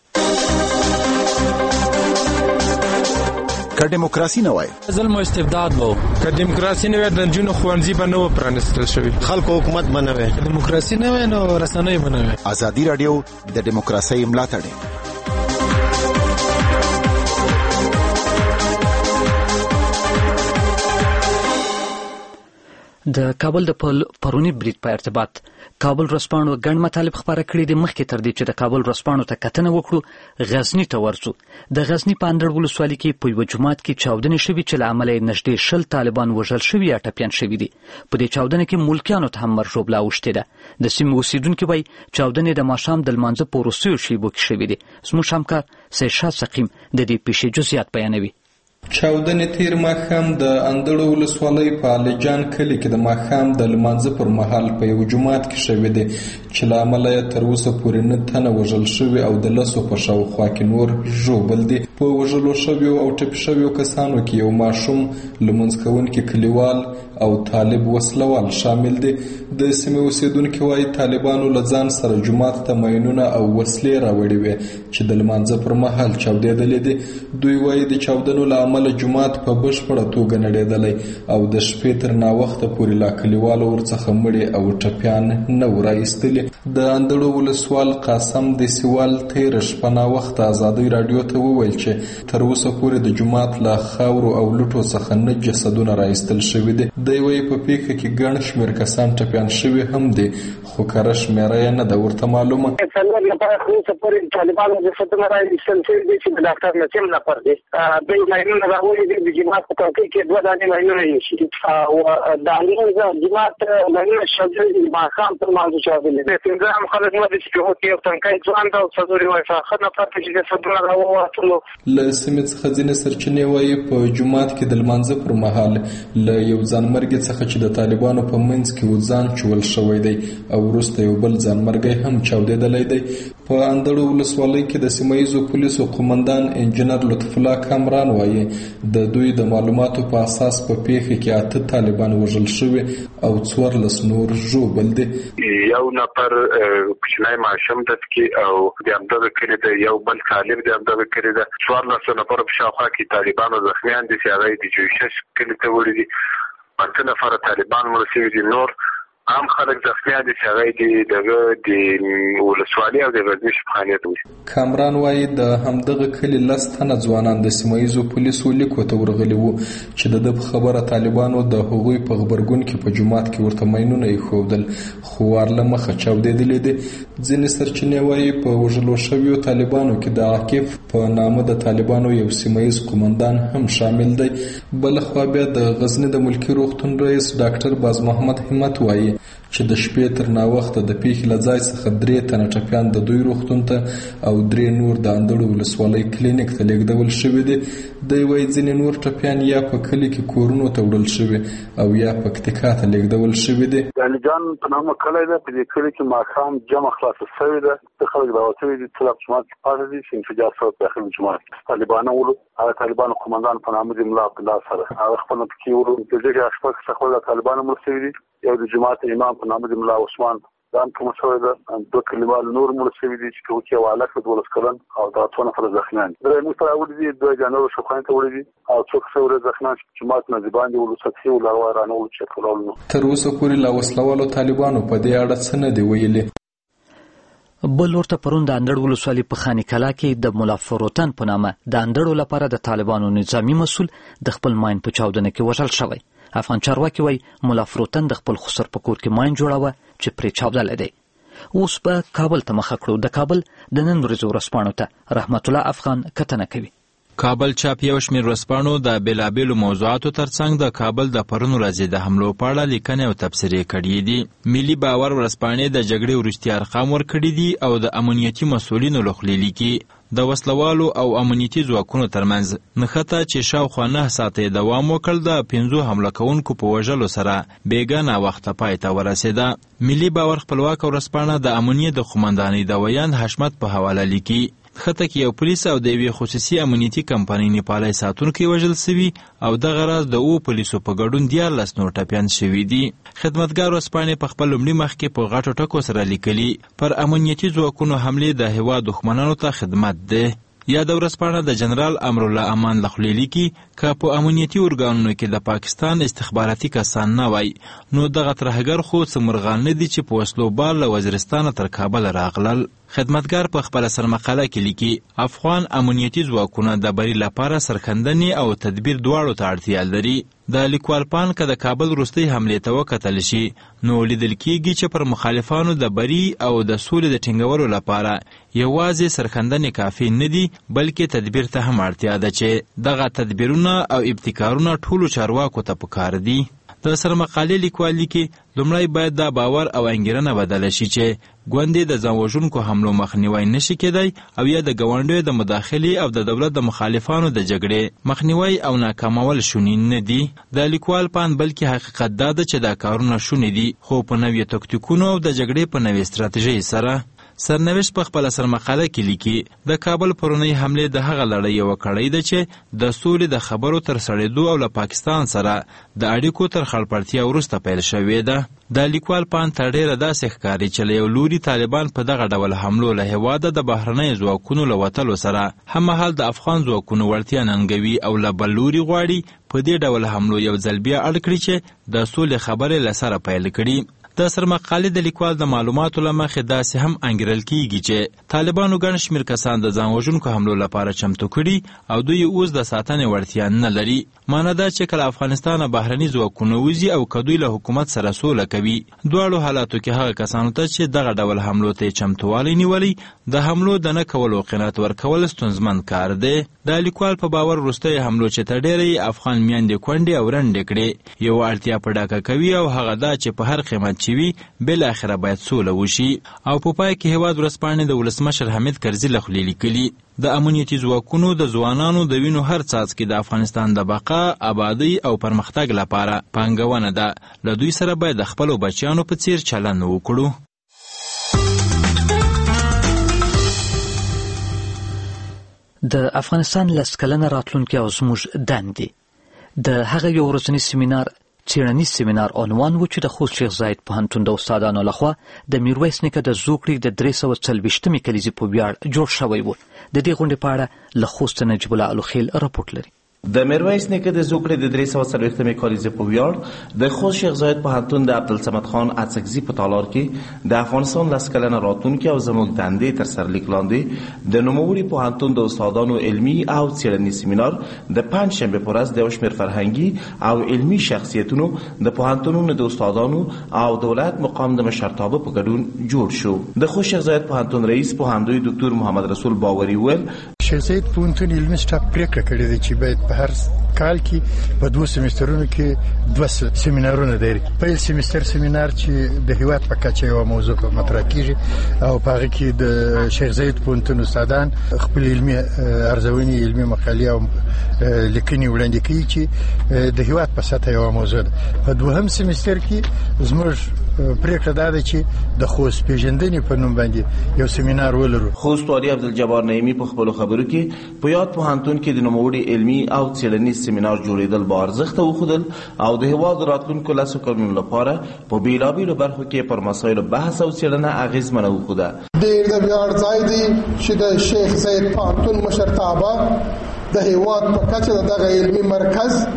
Speaker 12: که دیموکراسي نه وای
Speaker 14: ظلم او استبداد وو، که دیموکراسي نه وای د جنونو خوانزي به نه پرانستل شوی،
Speaker 12: خلکو حکومت به نه وای،
Speaker 14: دیموکراسي نه وای نو رسنۍ به نه وای.
Speaker 12: ازادي رادیو د دیموکراسي ملاتړ
Speaker 2: د کابل د پرونی برید په ارتباط کابل رسپانو ګڼ مطالب خبره کړې د مخکې تر دې چې د کابل رسپانو ته کتنه وکړو غزنی ته ورسو. د غزنی په اندړ ولسوالۍ کې په یو جماعت کې چاودنې شوې چې له امله یې نږدې 10 طالبان وژل شوي یا ټپیان شوي دي. په دې چاودنه کې ملکیانو ته هم مرژوبله اوښتې ده. د سیمې اوسیدونکي وایي چاودنې د ماښام د لمانځه په وروستیو شیبو کې شوې دي. زموږ همکار سید شاه سقیم د دې پیښې جزئیات بیانوي.
Speaker 15: چاودنې تیر ماښام د اندړو ولسوالۍ په الیجان کلي کې د ماښام د لمانځه پر مهال په یو جومات کې شوې دي چې له امله یې تر اوسه پورې 9 تنه وژل شوي او د 10 په شاوخوا کې نور ژوبل دي. په وژلو شویو او ټپي شویو کسانو کې یو ماشوم، لمونځ کوونکي کلیوال او طالب وسلوال شامل دي. د سیمې اوسیدونکي وایي طالبانو له ځان سره جومات ته ماینونه او وسلې راوړې وې چې د لمانځه پر مهال چاودېدلې دي. دوی وایي د چاودنو له امله جومات په بشپړه توګه نړېدلی او د شپې تر ناوخته پورې لا کلیوالو ورڅخه مړي او ټپیان نه وو راایستلي. د اندړو ولسوال قاسم دیسیوال تېره شپه ناوخته ازادۍ راډیو ته وویل چې تر اوسه پورې د جومات له خاورو او لوټو څخه 9 جسدونه راایستل شوي دي. دی وایي په پیښه کې ګڼ شمېر کسان ټپیان شوي هم دي خو کره شمېره یې نه ده ورته معلومه.
Speaker 6: څلور لپاره خو اوسه پورې طالبانو جسدونه راایستل شوي دي چې د ډاکټر نسیم نفر دی. دوی ماینونه راوړي دي د جومات په کړکۍ کې 2 دانې ماینونه ایښي او د لمونځ جومات ماینونه شاوخوا دي ماښام تر لمانځه چاودلي دي. پنځه هم خلک نه دي چې هغوی یو تنکی ځوان ده او څلور یې وایي ښه نفر ته چې جسدونه راووتلو.
Speaker 15: له سیمې څخه ځینې سرچینې وایي په جومات کې د لمانځه پر مهال له یو ځانمرګي څخه چې د طالبانو په منځ کې و ځان چول شوی دی او وروسته یو بل ځانمرګی هم چاودېدلی دی. په اندړو ولسوالۍ کې د سیمه ییزو پولیسو قومندان انجینر لطف الله کامران وایي د دوی د معلوماتو په اساس په پیښه کې 8 طالبان وژل شوي او 14 نور ژوبل دي.
Speaker 4: یو نفر کوچنی ماشوم د کې او د همدغه کلي د یو بل طالب د همدغه کلي د 14 نفر په شاوخوا کې طالبانو زخمیان دي چې هغه د جوشش کلي ته وړي دي. 8 نفر طالبان مړه شوي دي. نور عام خلک زخمیان دي چې هغه د ولسوالۍ او د غزني شبخانې ته وي.
Speaker 15: کامران وایي د همدغه کلي 10 تنه ځوانان د سیمه ییزو پولیسو لیکو ته ورغلي وو چې د ده په خبره طالبانو د هغوی په غبرګون کې په جومات کې ورته ماینونه ایښودل خو ورله مخه چاودېدلې دي. ځینې سرچینې وایي په وژلو شویو طالبانو کې د عاقف په نامه د طالبانو یو سیمه ییز قومندان هم شامل دی. بلخوا بیا د غزني د ملکي روغتون رئیس ډاکټر باز محمد همت وایي چې د شپې تر ناوخته د پیښې له ځای څخه 3 تنه ټپیان د دوی روغتون ته او 3 نور د اندړو ولسوالۍ کلینیک ته لیږدول شوي دي. دی وایي ځینې نور ټپیان یا په کلي کې کورونو ته وړل شوي او یا پکتیکا ته لیږدول شوي دي.
Speaker 9: الیجان په نامه کلی ده. په دې کلي کې ماښام جمع خلاصه شوې ده. څه خلک راوتلي دي څه جومات کې پاتې دي چې انفجار شوی په داخل جومات. طالبانو ولو هغه طالبانو قومندان په نامه د ملا عبدالله سره هغه خپل پکې ولو په دې کې شپږ څخه د طالبانو مړه شوي دي. یو د جماعت امام په نامه د ملا عثمان ځان کوم شوی ده. 2 کلیوال نور مړه شوي دي چې کوم یو هلک د 12 کلن او د 8 نفر زخمیان دي. درې موږ ته وړي دي 2 جنرال شوخانه ته وړي دي او څوک څوره زخمیان چې جماعت نه باندې ولو سطحي ولر رانه ول چې کولو.
Speaker 15: تر اوسه پورې لا وسلوالو طالبانو په دې اړه څه نه دی ویلي.
Speaker 2: بل ورته پرون د اندړ ولسوالۍ په خاني کلا کې د مولا فروتن په نامه د اندړو لپاره د طالبانو نظامی مسؤل د خپل ماین په چاودنه کې وژل شوی. افغان چارواکي وایي ملا فروتن د خپل خسر په کور کې ماین جوړاوه چې پرې چاودلی دی. اوس به کابل ته مخه کړو. د کابل د نن ورځې ورځپاڼو ته رحمت الله افغان کتنه کوي.
Speaker 5: کابل چاپ یو شمېر ورځپاڼو د بېلابېلو موضوعاتو ترڅنګ د کابل د پرون ورځې د حملو په اړه لیکنې او تبصرې کړي دي. ملي باور ورځپاڼې د جګړې وروستي ارقام ورکړي دي او د امنیتي مسؤلینو له خولې لیکي د وسلوالو او امنیتي ځواکونو ترمنځ نښته چې شاوخوا 9 ساعته دوام وکړ د 5 حمله کوونکو په وژلو سره بېګا ناوخته پای ته ورسېده. ملي باور خپلواکه ورځپاڼه د امنیت د قومندانۍ د ویاند حشمت په حواله لیکي خطه کې یو پولیس او د یوې خصوصي امنیتي کمپنۍ نیپالي ساتونکي وژل سوي او دغه راز د پولیسو په ګډون 14 نور ټپیان شوي دي. خدمتګار ورځپاڼې په خپل لومړي مخ کې په غټو ټکو سره لیکلي پر امنیتي ځواکونو حملې د هېواد دښمنانو ته خدمت دی. یا د ورځپاڼه د جنرال امرالله امان له خولې لیکي که په امنیتي ارګانونو کې د پاکستان استخباراتي کسان نه وای نو دغه ترهګر خو څه مرغان نه دي چې په وسلو بار له وزیرستانه تر کابل راغلل. خدمتګار په خپل سرمقاله کې لیکي افغان امنیتي ځواکونه د بری لپاره سرښندنې او تدبیر دواړو ته اړتیا لري. د لیکوال پان که د کابل وروستۍ حملې ته وکتل شي نو لیدل کېږي چې پر مخالفانو د بری او د سولې د ټینګولو لپاره یوازې سرښندنې کافي نه دي بلکې تدبیر ته هم اړتیا ده چې دغه تدبیرونه او ابتکارونه ټولو چارواکو ته پکار دي. د سرمقالې لیکوال لیکي لومړی باید دا باور او انګیرنه بدله شي چې ګوندې د ځان وژونکو حملو مخنیوی نشي کېدی او یا د ګاونډیو د مداخلې او د دولت د مخالفانو د جګړې مخنیوی او ناکامول شوني نه دي. د لیکوال پان بلکې حقیقت دا ده چې دا کارونه شوني دي خو په نوي تکتیکونو او د جګړې په نوې ستراتیژۍ سره. سرنوشت په خپل سرمقاله کې لیکي د کابل پرونی حملې د هغه لړۍ یوه کړۍ ده چې د سولې د خبرو تر سړېدو او له پاکستان سره د اړیکو تر خړپړتیا وروسته پیل شوې ده. د لیکوال پان ته ډېره داسې ښکاري چې له یو لوري طالبان په دغه ډول حملو له هېواده د بهرنیو ځواکونو له وتلو سره هممهال د افغان ځواکونو وړتیا ننګوي او له بل لوري غواړي په دې ډول حملو یو ځل بیا اړ کړي چې د سولې خبرې له سره پیل کړي. د سرمقالې د لیکوال د معلوماتو له مخې داسې هم انګیرل کېږي چې طالبانو ګڼ شمېر کسان د ځان وژونکو حملو لپاره چمتو کړي او دوی اوس د ساتنې وړتیا نه لري. معنی دا چې کله افغانستان بهرني ځواکونه وځي او که دوی له حکومت سره سوله کوي دواړو حالاتو کې هغه کسانو ته چې دغه ډول حملو ته چمتووالی نیولی د حملو د نه کولو قناعت ورکول ستونزمن کار دی. د لیکوال په باور وروستۍ حملو چې تر ډېره افغان میندې کونډې او رنډې کړې یوه اړتیا په ډاګه کوي او هغه دا چې په هر قیمت چې وي بالاخره باید سوله وشي. او په پای کې هېواد ورځپاڼې د ولسمشر حمید کرزي له خولې لیکلي د امنیتي ځواکونو د ځوانانو د وینو هر څاڅکي د افغانستان د بقا آبادی او پرمختګ لپاره پانګونه ده. له دوی سره باید د خپلو بچیانو په څیر چلند وکړو.
Speaker 2: د افغانستان 10 کلنه راتلونکي او زموږ دندې د هغه یو ورځنی سیمینار څېړنیز سیمینار عنوان و چې د خوست شیخ زاید پوهنتون د استادانو لخوا د میرویس نیکه د زوکړې د 340مې کلیزې په ویاړ جوړ شوی و. د دې غونډې په اړه له خوست نجیب الله الوخیل راپورټ لري.
Speaker 16: د میرویس نیکه د زوکړې د 340مې کلیزې په ویاړ د خوست شیخ زاید پوهنتون د عبدالصمد خان اڅکزي په تالار کې د افغانستان 10 کلنه راتلونکي او زموږ دندې تر سرلیک لاندې د نوموړي پوهنتون د استادانو علمي او څېړنیز سیمینار د پنجشنبه په ورځ د یو شمېر فرهنګي او علمي شخصیتونو د پوهنتونونو د استادانو او دولت مقام د مشرتابه په ګډون جوړ شو. د خوست شیخ زاید پوهنتون رئیس پوهندوی ډاکټر محمد رسول باوري ویل
Speaker 17: شیخ زاید پوهنتون علمي سټاف پریکړه کړې ده چې باید په هر کال کې په 2 سیمسترونو کې 2 سیمینارونه لري. پیل سیمستر سیمینار چې د هیواد په کچه یو موضوع مطرح کیږي او په هغه کې د شیخ زاید پوهنتون استادان خپل علمي ارزونې علمي مقالې او لیکنې وړاندې کوي چې د هیواد په سطح یو موضوع ده. په دوهم سیمستر کې زموږ پریکړه دا ده چې د خوست پیژندنې په نوم باندې یو سیمینار ولرو.
Speaker 16: خوست والي عبدالجبار نعیمي په خپل خبرو کې په یاد پوهنتون کې د نوموړي علمي او څېړنیز سیمینار جوړېدل با ارزښته وښودل او د هېواد راتلونکو 10 کلونو لپاره په بېلابېلو برخو کې پر مسایلو بحث او څېړنه اغېزمنه وښوده.
Speaker 18: ډېر د ویاړ ځای دی چې د شیخ زاید پوهنتون مشرتابه د هېواد په کچه د دغه علمي مرکز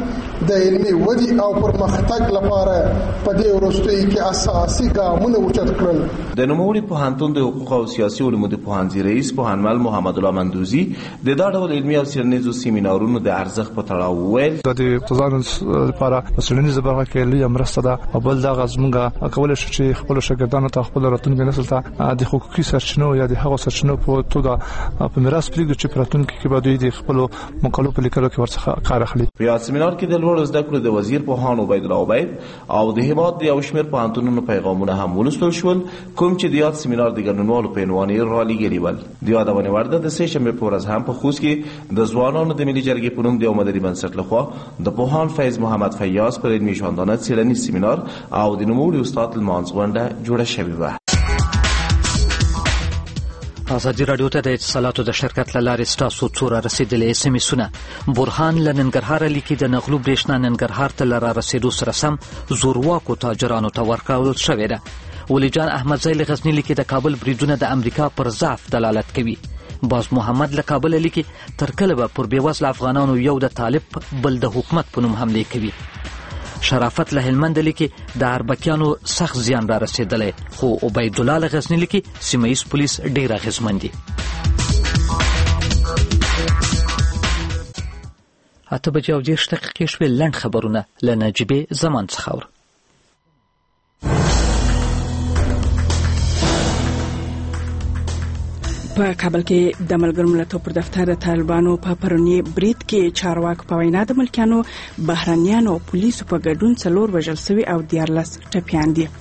Speaker 18: د علمي ودې او پرمختګ لپاره په دې وروستیو کې اساسي ګامونه اوچت کړل.
Speaker 16: د نوموړي پوهنتون د حقوق او سیاسي علومو د پوهنځي رئیس پوهنمل محمد الله مندوزي د دا ډول علمي او څېړنیزو سیمینارونو د ارزښت په تړاو وویل
Speaker 19: د استادانو لپاره څېړنیزه برخه کې لویه مرسته ده او بل دغه زموږ کولای شو چې خپل شاګردانو ته خپل راتلونکي نسل ته د حقوقي سرچینو یا د هغو سرچینو په توګه په میراث پرېږدو چې په راتلونکي کې به دوی د خپلو مقالو په لیکلو کې ورڅخه کار اخلي.
Speaker 16: په یاد سیمینار کې د لوړو زده کړو د وزیر پوهان عبید الله عبید او د هیواد د یو شمېر پوهنتونونو پیغامونه هم ولوستل شول کوم چې د یاد سیمینار د ګډونوالو په عنوان یې رالیږلي ول. د یادونې وړ ده د سه شنبې په ورځ هم په خوست کې د ځوانانو د ملي جرګې په نوم د یو مدني بنسټ لخوا د پوهان فیض محمد فیاض پر علمي ژوندانه څېړنیز سیمینار او د نوموړي استاد لمانځ غونډه جوړه شوې وه.
Speaker 2: ازادي راډیو ته د اتصالاتو د شرکت له لارې ستاسو څو را رسېدلي اس ام اسونه. برهان له ننګرهاره لیکي د نغلو برېښنا ننګرهار ته له را رسېدو سره سم زورواکو تاجرانو ته ورکول شوې ده. ولی جان احمدزی له غزني لیکي د کابل بریدونه د امریکا پر ضعف دلالت کوي. باز محمد له کابل لیکي تر کله به پر بېوزله افغانانو یو د طالب بل د حکومت په نوم حملې کوي. شرافت له هلمند لیکي د اربکیانو سخت زیان را رسېدلی خو عبید الله له غزني لیکي سیمه ییز پولیس ډېر اغېزمن دي. 8:30 شوې. لنډ خبرونه له نجیبې زمان څخه اورو.
Speaker 3: په کابل کې د ملګرو ملتونو پر دفتر د طالبانو په پرونی برید کې چارواکو په وینا د ملکیانو بهرنیانو او پولیسو په ګډون 4 وژل شوي او 14 ټپیان دي.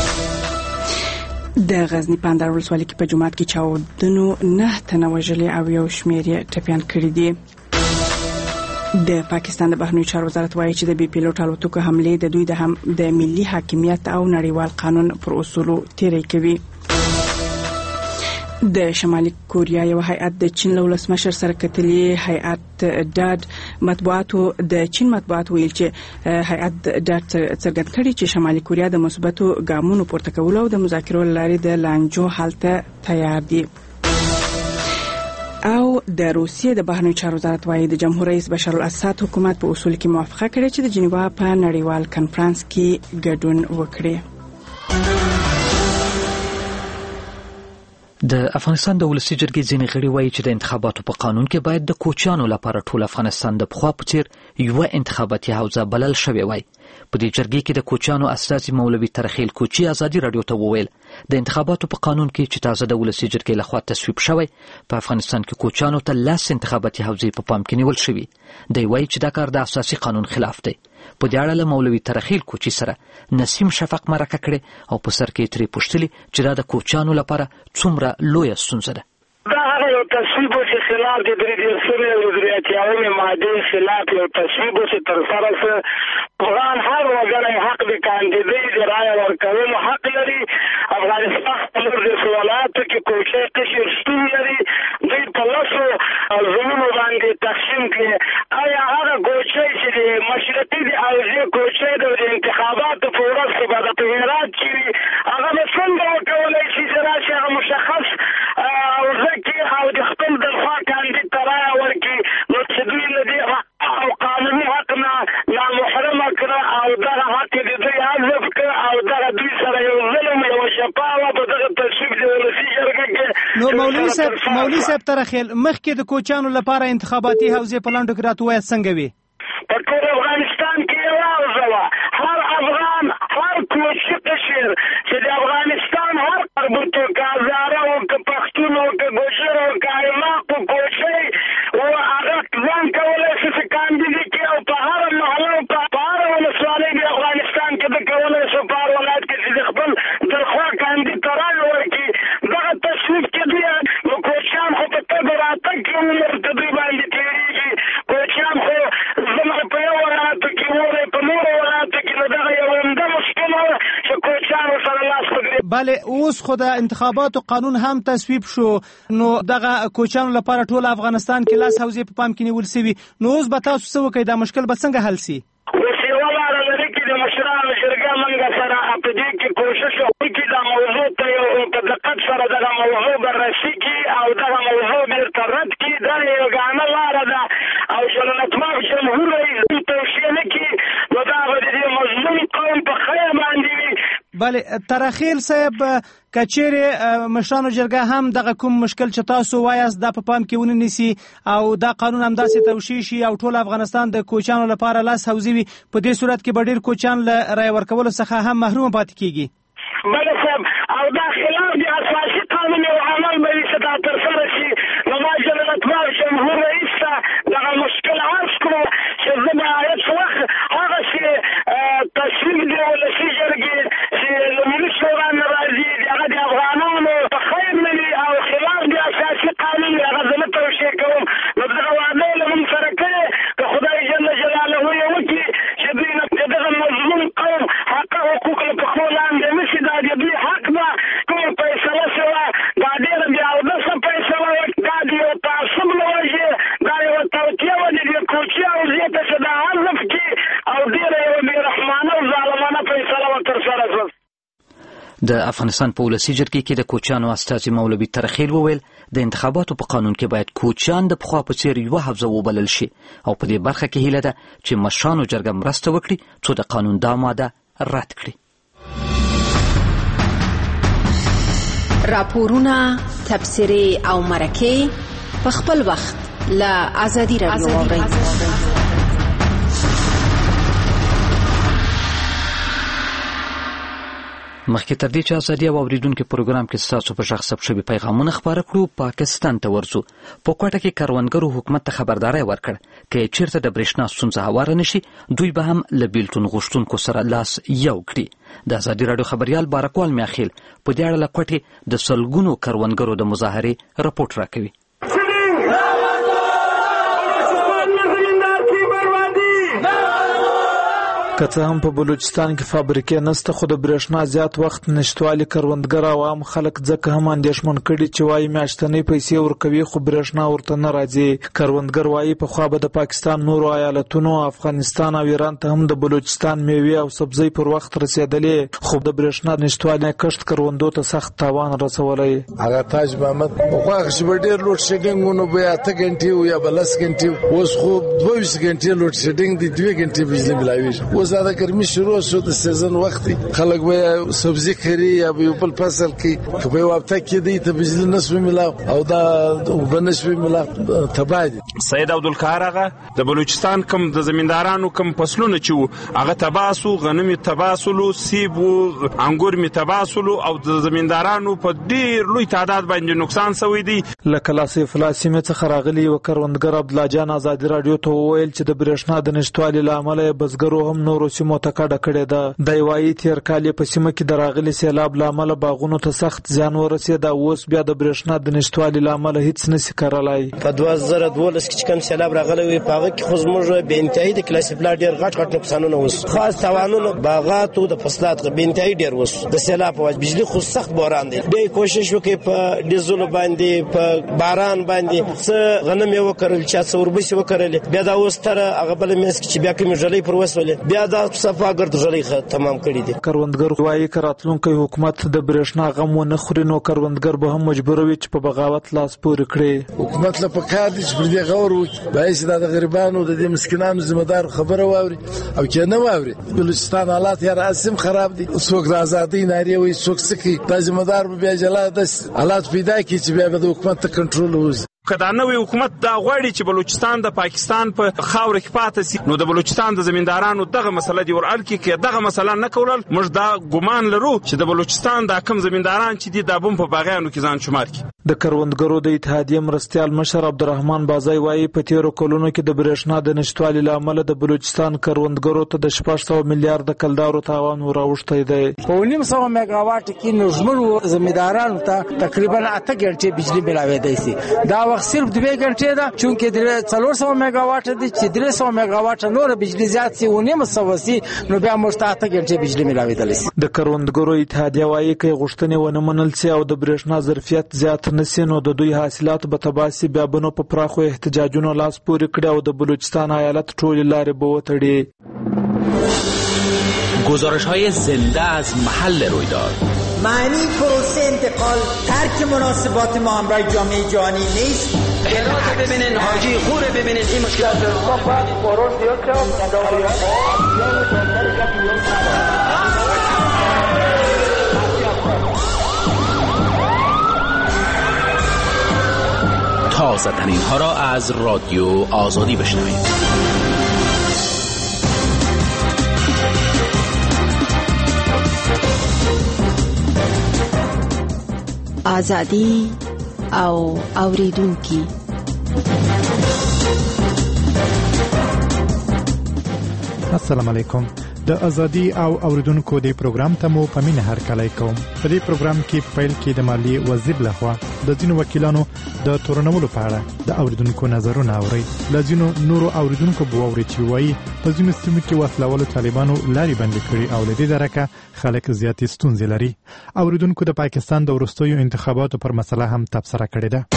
Speaker 3: د غزنی په اندړ ولسوالۍ کې په جومات کې چاودنو 9 تنه وژلي او یو شمېر یې ټپیان کړي دي. د پاکستان د بهرنیو چارو وزارت وایي چې د بي پیلوټ الوتکو حملې د دوی د ملي حاکمیت او نړیوال قانون پر اصولو تیری کوي. د شمالي کوریا یو هیئت د چین له ولسمشر سره کتلي هیئت ډاډ مطبوعاتو د چین مطبوعات ویل چې هیئت ډاډ څرګند کړي چې شمالي کوریا د مثبتو ګامونو پورته کولو او د مذاکرو لارې د لانجو حل ته تیار دي. او د روسیې د بهرنیو چارو وزارت وایي د جمهور رئیس بشار الاسد حکومت په اصول کې موافقه کړې چې د جنیوا په نړیوال کنفرانس کې ګډون وکړي.
Speaker 2: د افغانستان د ولسی جرګې ځینې غړي وایي چې د انتخاباتو په قانون کې باید د کوچیانو لپاره ټول افغانستان د پخوا په څیر یوه انتخاباتي حوزه بلل شوې وای. په دې جرګې کې د کوچیانو استازي مولوي ترخیل کوچی ازادي راډیو ته وویل د انتخاباتو په قانون کې چې تازه د ولسی جرګې لخوا تصویب شوی په افغانستان کې کوچیانو ته 10 انتخاباتي حوزې په پام کې نیول شوي. دی وایي چې دا کار د اساسي قانون خلاف دی. په دې اړه له مولوي ترخیل کوچی سره نسیم شفق مرکه کړي او په سر کې ترې پوښتلي چې دا د کوچیانو لپاره څومره لویه ستونزه ده.
Speaker 6: دا هغه یو تصویب چې خلاف د درې او درې اتیاومې مادې خلاف یو تصویب چې تر سره سره افغان هر وګړی حق د کاندیدۍ د رایې ورکولو حق لري. افغانستان په نور د سوالاتو کې کوچی قشر شتون لري. دوی په 10 ضمنونو باندې تقسیم کړي. آیا هغه کوچی چې د مشرقي د حوزې کوچی د انتخاباتو په ورځ کې به د هرات کې وي هغه به څنګه وکولی شي چې راشي هغه مشخص حوزه کې او د خپل د خوا کاندید ته رایه ورکړي نو چې دوی له دې او قانوني حق نه نامحرمه کړه او دغه حق د دوی حذف کړه او دغه دوی سره یو ظلم یو شفاوه په دغه تصویب د ولسي جرګې کې.
Speaker 20: نو مولوي صاحب ترخیل مخکې د کوچیانو لپاره انتخاباتي حوزې په لاندو کې راته وایي څنګه وي؟
Speaker 6: په ټول افغانستان کې یو حوزه وه. هر افغان هر کوچي قشر چې د افغانستان هر مربوط که هزاره و که پښتون و که ګوجر و که عماق و کوچی و هغه ځان کولی شي چې کاندیدي کړي او په هره محله او په هره ولسوالۍ د افغانستان کې د کولی شو په هر ولایت کې چې د خپل د خوا کاندید ته رایه ورکړي. دغه تصویب کې دوی نو کوچیان خو په تګ راتګ کې عمر ته دوی باندې تېرېږي. کوچیان خو زموږ په یو ولایتو کې وری په نورو ولایتو کې نو دغه یو عمده مشکل وه چې کوچیانو سره لاس په ګرېب.
Speaker 20: بله اوس خو د انتخاباتو قانون هم تصویب شو نو دغه کوچیانو لپاره ټول افغانستان کې 10 حوزې په پام کې نیول شوي. نو اوس به تاسو څه وکړئ؟ دا مشکل به څنګه حل شي؟
Speaker 6: اوس یوه لاره لري چې د مشرانو جرګه موږ سره په دې کې کوشش وکړي دا موضوع ته یو په دقت سره دغه موضوع بررسي کړي او دغه موضوع بېرته رد کړي. دا یوګانه لاره ده او شرنتماغ جمهور رئیس توشیه نه کړي
Speaker 20: بله ترخیل صاحب کچېرې مشرانو جرګه هم دغه کوم مشکل چې تاسو وایاست دا په پام کې ونیسي او دا قانون همداسې توشیح شي او ټول افغانستان د کوچیانو لپاره لاس حوزي وي، په دې صورت کې به ډېر کوچیان له رایې ورکولو څخه هم محروم پاتې کېږي.
Speaker 6: بله صاحب او دا خلاف د اساسي قانون او عمل به وي دا ترسره شي. نو ما جلالة الملك جمهور رئیس ته دغه مشکل عرض کړو چې زه به هیڅ وخت هغسې تصویب د ولسي جرګې چې له ملي شورا نه راځي هغه د افغانانو په خیر نه وي او خلاف د اساسي قانون وي هغه زه نه توشیح کوم. نو دغه وعده یې له موږ سره کړې که خدای جل جلاله یې وکړي چې دوی د دغه مظلوم قوم حقه حقوق له پښو لاندې نشي، دا د دوی حق ده. کومه فیصله شوه دا ډېره بې اودسه فیصله وه، دا د یو تعصب له وجې دا یوه توطیه وه د دې کوچي حوزې ته چې دا حذف کړي او ډېره یوه بې رحمانه او ظالمانه فیصله وه ترسره شوه.
Speaker 2: د افغانستان په ولسي جرګې کې د کوچیانو استازي مولوي ترخیل وویل د انتخاباتو په قانون کې باید کوچیان د پخوا په څېر یوه حوزه وبلل شي او په دې برخه کې هیله ده چې مشرانو جرګه مرسته وکړي څو د قانون دا ماده رد کړي.
Speaker 21: راپورونه، تبصرې او مرکې په خپل وخت له ازادي راډیو واورئ.
Speaker 2: مخکې تر دې چې ازادي او اوریدونکو پروګرام کې ستاسو په شخص شوي پیغامونه خبره کړو، پاکستان ته ورځو. په کوټه کې کروندګرو حکومت ته خبرداري ورکړ چې چیرته د برېښنا ستونزه هواره نشي دوی به هم له بیلتون غوښتونکو سره لاس یو کړي. د ازادي راډیو خبريال بارکوال میاخیل په دې اړه له کوټې د سلګونو کروندګرو د مظاهرې رپورټ راکوي.
Speaker 22: که څه هم په بلوچستان کې فابریکې نشته خو د برېښنا زیات وخت نشتوالي کروندګر او عام خلک ځکه هم اندېښمن کړي چې وايي میاشتنۍ پیسې ورکوي خو برېښنا ورته نه راځي. کروندګر وايي پخوا به د پاکستان نورو ایالتونو، افغانستان او ایران ته هم د بلوچستان میوې او سبزۍ پر وخت رسېدلې خو د برېښنا نشتوالي کښت کروندو ته سخت تاوان رسولی.
Speaker 23: هغه تاج محمد پخوا چې به ډېر لوډ شیډینګ و نو به 8 غنټې و یا به 10 غنټې، اوس خو 22 غنټې لوډ شیډینګ دی، 2 غنټې بجلی ملاویږي. زیاده ګرمي شروع شو د سیزن وخت خلک به سبزی خري یا به بل فصل کې په وخت کې دی ته بجلی نسو ملا او دا وبنسو ملا تبادل.
Speaker 7: سید عبدالقاهر هغه د بلوچستان کم د زمیندارانو کم فصلونه چې هغه تباسو، غنم تباسلو، سیب او انګور می تباسلو او د زمیندارانو په ډیر لوی تعداد باندې نقصان شوی دی.
Speaker 22: لکه لاسې فلاسي مې څخه راغلی و کروندګر عبدالله جان ازادي راډیو ته وویل چې د برېښنا د نشټوالي لامل بزګرو هم نورو سیمو ته کډه کړې ده. د وایي تیر کال په سیمه کې د راغلي سیلاب لامل باغونو ته سخت زیان ورسېد او اوس بیا د برېښنا د نشټوالي لامل هیڅ نشي کولای.
Speaker 24: په 2012 کې کوم سیلاب راغلی وي پاغه کې خو زموږ به انتهایی د کلاسي پلا ډیر غټ نقصانونه وس، خاص تاوانونه باغات او د فصلات به انتهایی ډیر وس. د سیلاب په وجه بجلی خو سخت باران دی. د کوشش وکړي په ډیزل باندې په باران باندې څه غنم یو کړل چې څو وربسي وکړل بیا دا اوس تر هغه بل مېس چې بیا کوم ژلې پر وسولې بیا دا صفاګر ژلې تمام کړی دي.
Speaker 22: کروندګر وايي کراتلونکو حکومت د برېښنا غم و نه خوري نو کروندګر به هم مجبور وي چې په بغاوت لاس پورې کړي.
Speaker 23: حکومت له پکار دي چې پر دې غور وکړي باید د غریبانو د دې مسکینانو ذمہ دار خبره واوري او کې نه واوري. بلوچستان حالات یې راسم خراب دي، څوک د ازادۍ نارې وي څوک سکی د ذمہ دار به جلا د حالات پیدا کی چې بیا د حکومت ته کنټرول وځي.
Speaker 7: کدا نوې حکومت دا غواړي چې بلوچستان د پاکستان په خاور کې پاتې شي نو د بلوچستان د زمیندارانو دغه مسله دی ورال کې دغه مسله نه کولل. موږ دا ګمان لرو چې د بلوچستان د کم زمینداران چې دي د بم په باغیانو کې ځان شمار کړي.
Speaker 22: د کروندګرو د اتحادیې مرستيال مشر عبدالرحمن بازای وايي په تیرو کلونو کې د برېښنا د نشټوالي لامل د بلوچستان کروندګرو ته د 600 میلیارډ کلدارو تاوان وراوښتی دی.
Speaker 25: په 900 میگاواټ کې نظمونو زمیندارانو ته تقریبا 8 غنټې بجلی ملاوي شي. دا وخت صرف 2 غنټې ده چونکه 400 میگاواټ دي چې 300 میگاواټ نور بجلی زیات سي و 900 سي نو بیا موږ ته 8 غنټې بجلی ملاوي شي.
Speaker 22: د کروندګرو اتحادیه وايي چې غوښتنې ونه منل سي او د برېښنا ظرفیت زیات نسی نو د دوی حاصلات به تباسي بیا بنو په پراخو احتجاجونو لاس پورې کړي او د بلوچستان ایالت ټول لارې به وتړي.
Speaker 26: گزارش‌های زنده از محل رویداد.
Speaker 27: معنی پروسه انتقال ترک مناسبات معاملات جامعه جهانی نیست.
Speaker 26: خدمات ببینین، حاجی خور ببینین، این مشکلات تازه ترین ها را از رادیو آزادی بشنوید.
Speaker 21: آزادی او اوریدونکي.
Speaker 1: السلام علیکم. د ازادي او اوریدونکو د پروګرام ته مو په مینه هرکلی کوم. په دې پروګرام کې پیل کې د مالیې وزیر لخوا د ځینو وکیلانو د تورنولو په اړه د اوریدونکو نظرونه اوري. له ځینو نورو اوریدونکو به واوري چې وایي په ځینو سیمو کې وسلوالو طالبانو لارې بندې کړي او له دې درکه خلک زیاتې ستونزې لري. اوریدونکو د پاکستان د وروستیو انتخاباتو پر مسله هم تبصره کړې ده.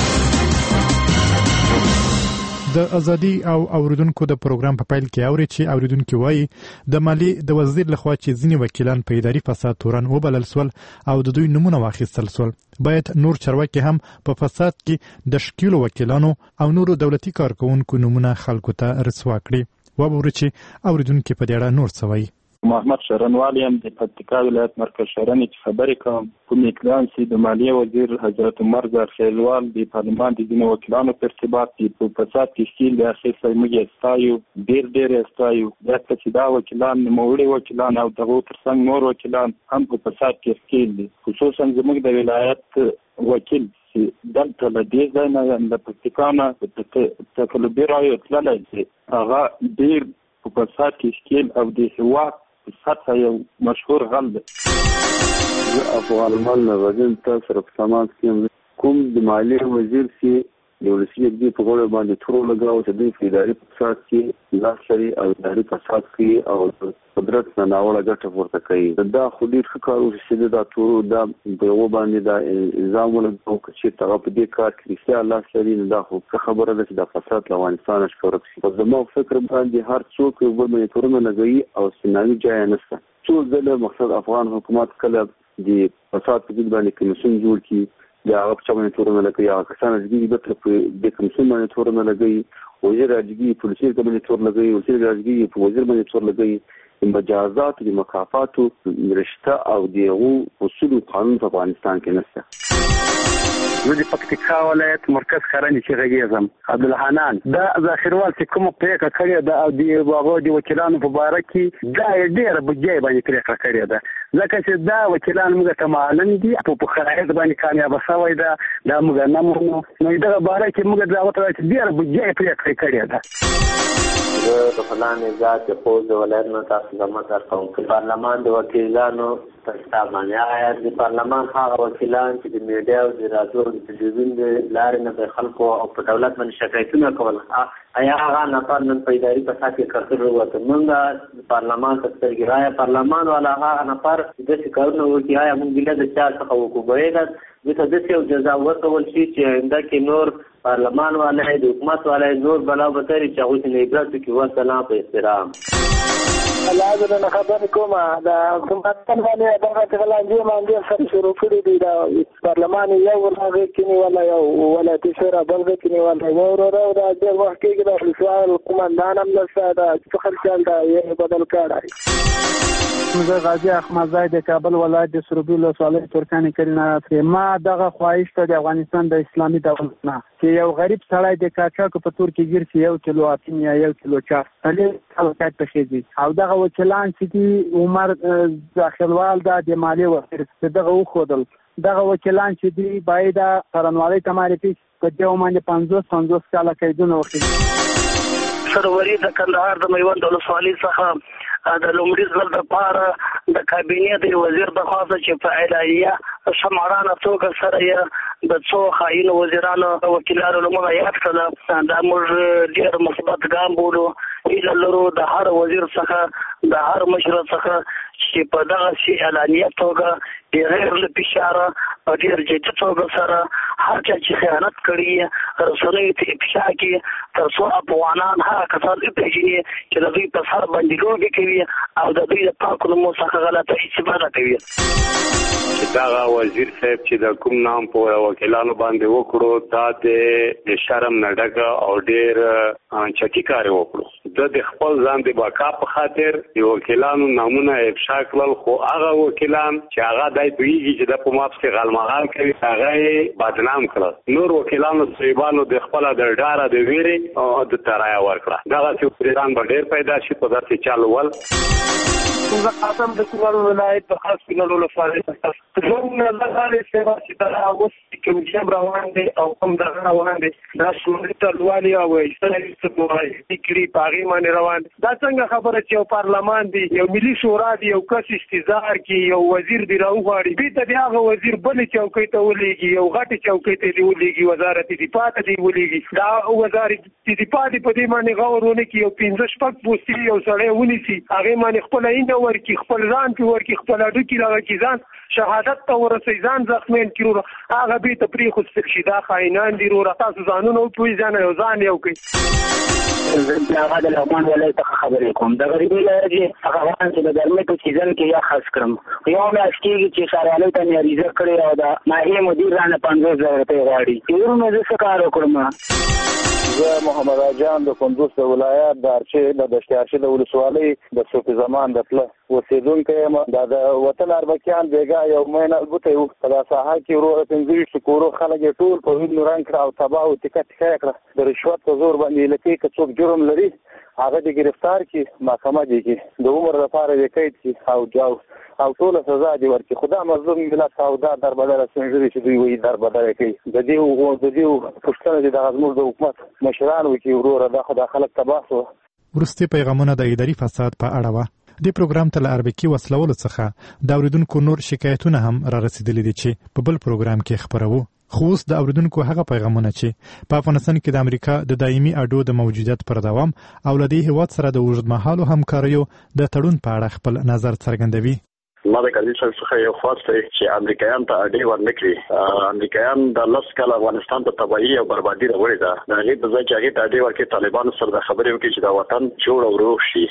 Speaker 1: د ازادي او اوریدونکو د پروګرام په پیل کې اوري چې اوریدونکو وایي د مالیې د وزیر لخوا چې ځینې وکیلان په اداري فساد تورن وبلل سول او د دوی نمونه واخیستل سول، باید نور چارواکي هم په فساد کې د شکیلو وکیلانو او نورو دولتي کارکونکو نمونه خلکو ته رسوا کړي. وبوري چې اوریدونکو په دې اړه نور څه وایي.
Speaker 8: محمد شرنوالی هم د پکتیکا ولایت مرکز شرنې چې خبرې کوم. کوم اقدام چې د مالیې وزیر حضرت عمر زرخیلوال د پارلمان د ځینو وکیلانو په ارتباط په فساد کې شکیل د اخیستل موږ استایو ډېر استایو. ځکه چې دا وکیلان نوموړي وکیلان او دغه ترڅنګ نور وکیلان هم په فساد کې شکیل دي. خصوصا زموږ د ولایت وکیل چې دلته له دې ځای نه د پکتیکا نه په کلوبې رایو تللی چې هغه ډېر په فساد کې شکیل او د هېواد سطح یو مشهور غل دی.
Speaker 9: افغان مال نوازن ته سره په سامان کې کوم د مالیې وزیر چې د ولسي جرګې په غوړه باندې تورو لګاو چې دوی په اداري فساد کې لاس لري او اداري فساد کوي او قدرت نه ناوړه ګټه پورته کوي. دا خو ډېر ښه کار و چې دا تورو دا په یوه باندې دا الزام ولګاو چې هغه په دې کار کې رښتیا لاس لري. نو دا خو ښه خبره ده چې دا فساد له افغانستانه ښکاره شي. په زما فکر باندې هر څوک یو بل باندې تورونه لګوي او سناوي ځای نشته. څو ځله مقصد افغان حکومت کله د فساد په ضد باندې کمیسیون جوړ کړي د هغه په چا باندې تورونه لګوي، هغه کسان راځي بېرته په دې کمیسیون باندې تورونه لګوي، وزیر راځي په پولیسي باندې تور لګوي، وزیر راځي په وزیر باندې تور لګوي. د مجازات د مکافاتو رشته او د هغو اصولو قانون په افغانستان کې نشته.
Speaker 10: زه د پکتیکا ولایت مرکز خرنې چې غږیږم. عبدالحنان دا ظاهروال چې کومه پرېکړه کړې ده او د هغو د وکیلانو په باره کې دا یې ډېره بجای باندې پرېکړه کړې ده، ځکه چې دا وکیلان موږ ته معلوم دي په خرایط باندې کامیابه شوی ده. دا موږ نه منو. نو دغه باره کې موږ دا ورته چې ډېره بجای پرېکړه کړې ده.
Speaker 11: زه د فلان ذات د خوست د ولایت نه تاسو زما در کوم چې پارلمان د وکیلانو تستامن یا د پارلمان هغه وکیلان چې د میډیا او د رادیو او د تلویزیون د لارې نه د خلکو او په دولت باندې شکایتونه کول، آیا هغه نفر نن په اداري فساد کې کړکړ وروته موږ د پارلمان ته سترګې رایا پارلمان والا هغه نفر داسې کارونه وکړي، آیا موږ ګیله د چا څخه وکړو؟ باید دته داسې یو جزا ورکول شي چې آینده کې نور پارلمان والے د حکومت والے نور بلا بتري چې هغه ته عبرت کې وسلام په احترام.
Speaker 12: لازم نه خبر کوم دا حکومت باندې دغه تغلانجی باندې سره شروع کړی دی. دا پارلمان یو ورغه کینی ولا یو ولا تشره بلغه کینی ولا ورو دا د وخت کې د رسوال قومندان هم نشه دا څخه چل دا یې بدل کړای.
Speaker 13: زه غازی احمدزی د کابل ولایت د سروبي ولسوالۍ ترکانې کلینه. ما دغه خواهش ته د افغانستان د اسلامي دولت نه چې یو غریب سړی د کاچاکو په تور کې ګرځي یو کیلو اپین یا یو کیلو چا هلکات پخېږي او دغه وکیلان چې دي عمر زرخیلوال دا د مالیې وزیر دغه وښودل. دغه وکیلان چې دي باید څارنوالۍ ته معرفي په دې باندې 50 کاله قیدونه وکړي.
Speaker 10: سروري د کندهار د میوند ولسوالۍ څخه د لومړي ځل لپاره د کابینې د وزیر د خاصه چې په اعلانیه شمارانه توګه سره یې د څو خاين وزیرانو وکیلانو لمغه یاد کړه. دا موږ ډېر مثبت ګام بولو. هیله لرو د هر وزیر څخه د هر مشر څخه چې په دغه شی اعلانیه توګه ډېر له فشار او ډېر جدي توګه سره هر چا چې خیانت کړي رسنۍ ته افشا کړي تر څو افغانان هغه کسان پیژني چې د دوی په سر باندې لوبې کوي او د دوی د پاکو نومو څخه غلطه استفاده کوي.
Speaker 4: چې دا وزیر صاحب چې د کوم نام په وکیلانو باندې وکړو دا د شرم نه ډکه او ډېر چټي کار وکړو. د خپل ځان د بقا په خاطر
Speaker 5: د وکیلانو نامونه افشا کړل، خو هغه وکیلان چې هغه دای پوهیږي چې د په مافسه غلمغال کوي هغه بدنام کړل. نور وکیلانو صاحبانو د خپل د ډاره د ویري او د ترایا ورکړه. دغه چې ایران به ډېر پیدا شي په داسې چالو ول.
Speaker 12: زه قاسم د کونړ ولایت په خاص کونړ ولسوالۍ زموږ نظر دا دی چې دا اوس کوم چې روان دي او کوم دغه روان دي دا شمولي تلوالي او اسرائیل څخه فکري پاغي باندې روان دي. دا څنګه خبره چې یو پارلمان دی، یو ملي شورا دی، یو کس استزار کی یو وزیر دی راوغاړي بیت دی هغه وزیر بل چوکۍ ته ولېږي، یو غټي چوکۍ ته دی ولېږي، وزارت دفاع ته دی ولېږي. دا وزارت دفاع دی په دې باندې غوړونه کې یو 15 پوسټي یو سړی ونیسي، هغه باندې خپل اینده ورکی، خپل ځان په ورکی، خپل اډو کې راوکی، ځان شهادت ته ورسي، ځان زخمین کړو، هغه به ته پری خو شدا خاینان دي ورو تاسو ځانونه پوي ځان یو ځان یو کوي.
Speaker 14: زه هغه د لغمان ولایت خبرې کوم. د غریبۍ لري هغه وان چې د ګرمۍ په سیزن کې یا خاص کړم یو مې اشکیږي چې سارالۍ ته مې ریزه کړې او دا ماهي مدیر رانه 50,000 روپۍ غواړي. یو مې زه کار وکړم.
Speaker 15: زه محمد اجان د کندوز ولایت د ارچې د دشتارشي د ولسوالۍ د صوفي زمان د پله اوسېدونکی یم. دا د وطن اربکیان بیګا یو مین البته یو په دا ساحه کې ورو 15 کورو خلک ټول په وینو رنګ کړه او تباہ او ټیکټ کړه. د رشوت په زور باندې لکه که څوک جرم لري هغه د گرفتار کی محکمه دی کی د عمر لپاره د قید کی او جاو او ټول سزا دی ورکړي. خدا مظلوم ملت او در بدل سنجري چې دوی وایي در بدل کوي. د دې پښتنه د غزمور د حکومت مشران وکي وروره د خدا خلک تباہ شو.
Speaker 1: ورسته پیغامونه د اداري فساد په اړه و. د پروګرام ته لاربکی وسلول څخه د اوریدونکو نور شکایتونه هم را رسیدلي دي چې په بل پروګرام کې خبرو. خو اوس د اوریدونکو هغه پیغامونه چې په افغانستان کې د امریکا د دایمي اډو د موجودیت پر دوام او لدی هیواد سره د اوږدمهالو همکاریو د تړون په اړه خپل نظر څرګندوي.
Speaker 4: ما د کلی څخه یو خاصه چې امریکایان ته اډې ورنکړي. امریکایان د لس کال افغانستان ته تباہي او بربادي راوړې ده. د هغې په ځای چې هغې ته اډې ورکړي طالبانو سره د خبرې وکړي چې دا وطن جوړ او روغ شي.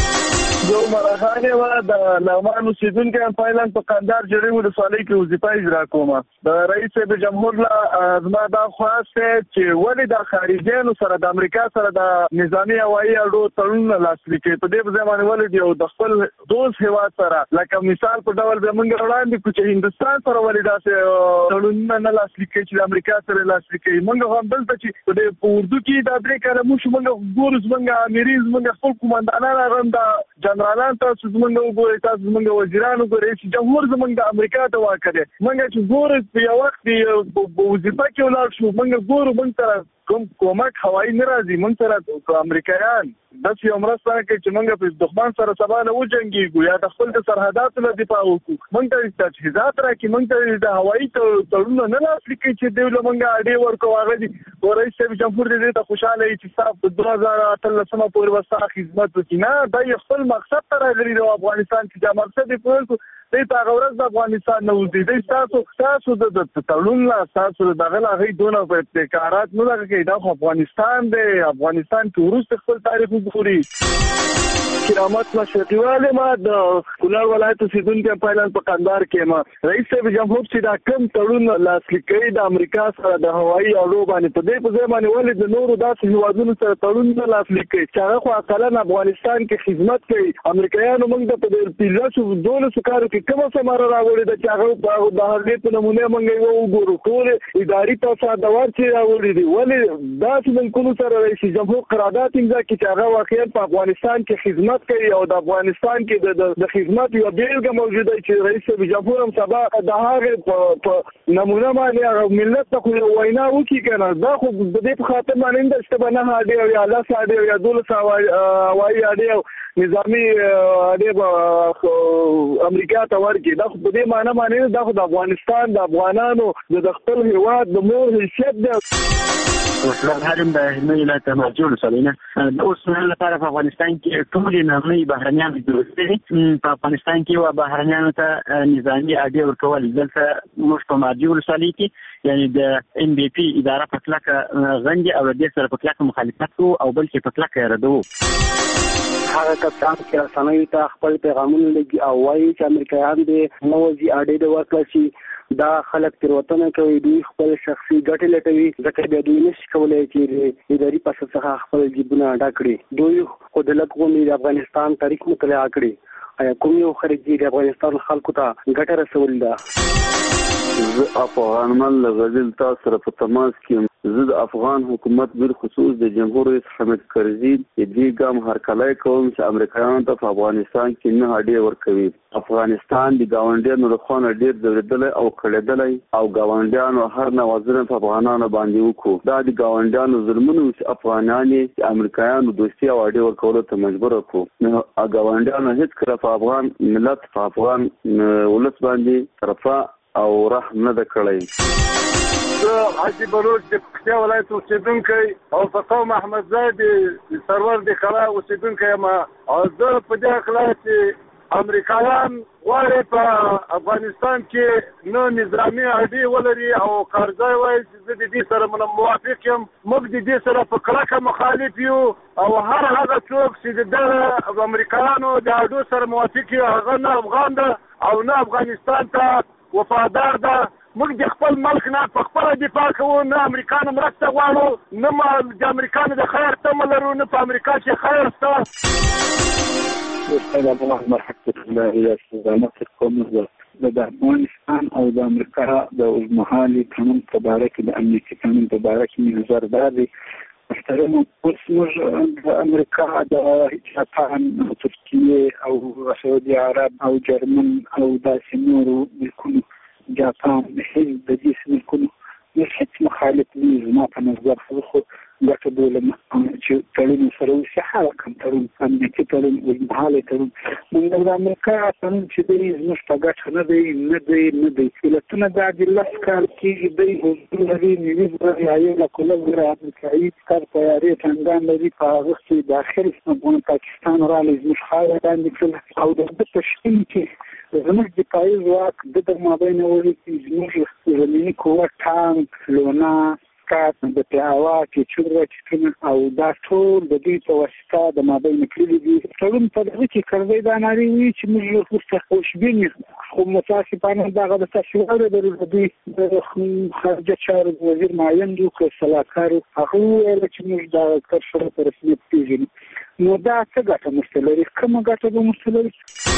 Speaker 12: یو مرغانه و د لغمان اوسیدونکو فایلان په قندار جړې ولسوالۍ کې وظیفه اجرا کومه. د رئیس جمهور لا زما دا خواسته چې ولې د خارجيانو سره د امریکا سره د نظامی هوایي اډو تړون لاسلیک کړي. په دې ځای باندې ولې یو د خپل دوست هیواد سره لکه مثال په ډول به موږ وړاندې کوو چې هندستان سره ولې داسې تړونونه نه لاسلیک کړي چې د امریکا سره لاسلیک کړي. موږ هم دلته چې په اردو کې د درې کاله موږ ګورو زموږ امیري زموږ خپل قومندانان هم د جنرالان تاسو زموږ وګورئ، تاسو زموږ وزیران وګورئ، رئیس جمهور زموږ د امریکا ته واکړي. موږ چې ګورو په یو وخت په وظیفه کې ولاړ شو موږ ګورو موږ سره کوم کومک هوایي نه راځي. موږ سره امریکایان داسې یو مرسته کوي چې موږ په دښمن سره سبا نه وجنګېږو یا د خپل سرحداتو له دفاع وکړو. موږ ته تجهیزات راکړي، موږ ته د هوایي تړونونه نه لاسلیک کړي چې دوی له موږ اډې ورکوو. هغه دي رئیس جمهور دې ته خوشحاله وي چې ستا په 2018 پورې به ستا خدمت وکړي. نه دا یو خپل مقصد ته راغلي دی افغانستان کې چې مقصد یې پوره کړو. دوی په هغه ورځ د افغانستان نه وځي. دوی ستاسو د تړون لا ستاسو دغه لا هغې دونه په ابتکارات نه دغه کوي. دا خو افغانستان دی. افغانستان کې وروسته خپل تاریخ وګوري. کرامت مشرقیواله ما د کونړ ولایت اوسیدونکو پایلان په قندار کې ما رئیس جمهور چې دا کم تړون لاسلیک کړي د امریکا سره د هوایي اډو باندې په دې په ځای باندې ولې د نورو داسې هیوادونو سره تړون نه لاسلیک کړي چې هغه خو اصلا افغانستان کې خدمت کوي. امریکایانو موږ ته په دې 15 کارو کې کومه ثمره راوړې ده چې هغه د هغې په نمونه موږ یې وګورو. ټول اداري تصادوات چې راوړي دي ولې داسې ملکونو سره رئیس جمهور قرارداد امضا کړي چې هغه واقعا په افغانستان کې خدمت کوي او د افغانستان کې د خدمت یو بیلګه موجوده چې رئیس جمهور هم سبا د هغه په نمونه باندې ملت ته خو وینا وکړي کنه. دا خو د دې په خاطر باندې د اشتباه نه اډې یا لاس اډې یا 12 هوایي اډې او نظامی اډې امریکا ته ورکړي. دا خو په دې معنی باندې دا خو د افغانستان د افغانانو د خپل هیواد د مور حیثیت دی.
Speaker 14: وسلام حرم د هلمند ولایت مرجول سالینه د اوسمهال لپاره په افغانستان کې ټول نامي بهرنیان دي. په افغانستان کې و بهرنیانو ته نظامی اډې ورکول دلته موږ په مرجول سالي کې یعنی د ان بي پي اداره په کلکه غندي او د دې سره په کلکه مخالفت کوو او بلکې په کلکه ردو.
Speaker 16: هغه کسان چې رسنیو ته خپل پیغامونه لګي او وایي چې امریکایان دې نوځي اډې د ورکړي دا خلک تیروتنه کوي. دوی خپل شخصي ګټې لټوي ځکه بیا دوی نشي نشي کولای چې اداري پس څخه خپل جیبونه ډک کړي. دوی خو د لکونی د افغانستان تاریخ مطالعه کړي. آیا کوم یو خارجي د افغانستان خلکو ته ګټه رسول ده؟
Speaker 2: زه افغان مل غزل تاسو سره په تماس کې زه د افغان حکومت بالخصوص د جمهور رئیس حامد کرزي د دې ګام هرکلی کوم چې امریکایانو ته په افغانستان کې نه هډې ورکوي. افغانستان د ګاونډیانو له خوا نه ډېر ځورېدلی او کړېدلی او ګاونډیانو هر نوازونه په افغانانو باندې وکړو. دا د ګاونډیانو ظلمونه و چې افغانان یې د امریکایانو دوستي او هډې ورکولو ته مجبوره کړو. نو ګاونډیانو هېڅکله په افغان ملت په افغان ولس باندې طرفه او رحم نه ده کړی.
Speaker 9: زه حاجي بلوچ د پکتیا ولایت اوسېدونکی او په قوم احمدزی د سرور د کلا اوسېدونکی یم او زه په دې هکله چې امریکایان غواړي په افغانستان کې نو نظامي هډې ولري او کارځای وایي چې زه د دې سره موافق یم. موږ د دې سره په کلکه مخالف یو او هر هغه څوک چې د دغه امریکایانو د هډو سره موافق یو هغه نه افغان ده او نه افغانستان ته وفادار ده. موږ د خپل ملک نه په خپله دفاع کوو، نه امریکا نه مرسته غواړو، نه د امریکا نه د خیر تمه لرو، نه په امریکا کې خیر شته.
Speaker 3: استاد ابوالرحمن حقیقت الله ریاست مصر کوم د افغانستان او د امریکا د اوږدمهالي تړون په باره کې د امنیتي تړون په باره کې مې نظر دا دی محترم، اوس موږ د امریکا د جاپان او ترکیې او سعودي عرب او جرمن او داسې نورو ملکونو جاپان هند د دې ملکونو هیڅ مخالف نه یو. زما په نظر خو ګټه بولم چې تړون سره وشي، هغه کوم تړون امنیتي تړون اوږدمهالی تړون موږ د امریکا تړون چې دی زموږ په ګټه نه دی. ملتونه دا د لس کال کېږي دی حضور لري، ملي رعایې له کله زره امریکایي کار طیارې ټنګان لري، په هغه کې داخل پاکستان راغلی زموږ خاوره باندې کړل او د ده تشکیل کې زموږ دفاعي ځواک د مابین ولې کې زموږ زمیني قوه ټانک لونا کات د پیاوا کې چوره او دا ټول د دې په واسطه د مابین کړي دي. تړون په دغه کې کړی دا ناري وي چې موږ ورته خوشبین خو متاسفانه دغه د تشویق د دوی د خارجه چارو وزیر معین دي که صلاحکارو هغه ویل چې موږ دا کار سره په رسمیت پیژنو. نو دا څه ګټه مستلري؟ کومه ګټه به مستلري؟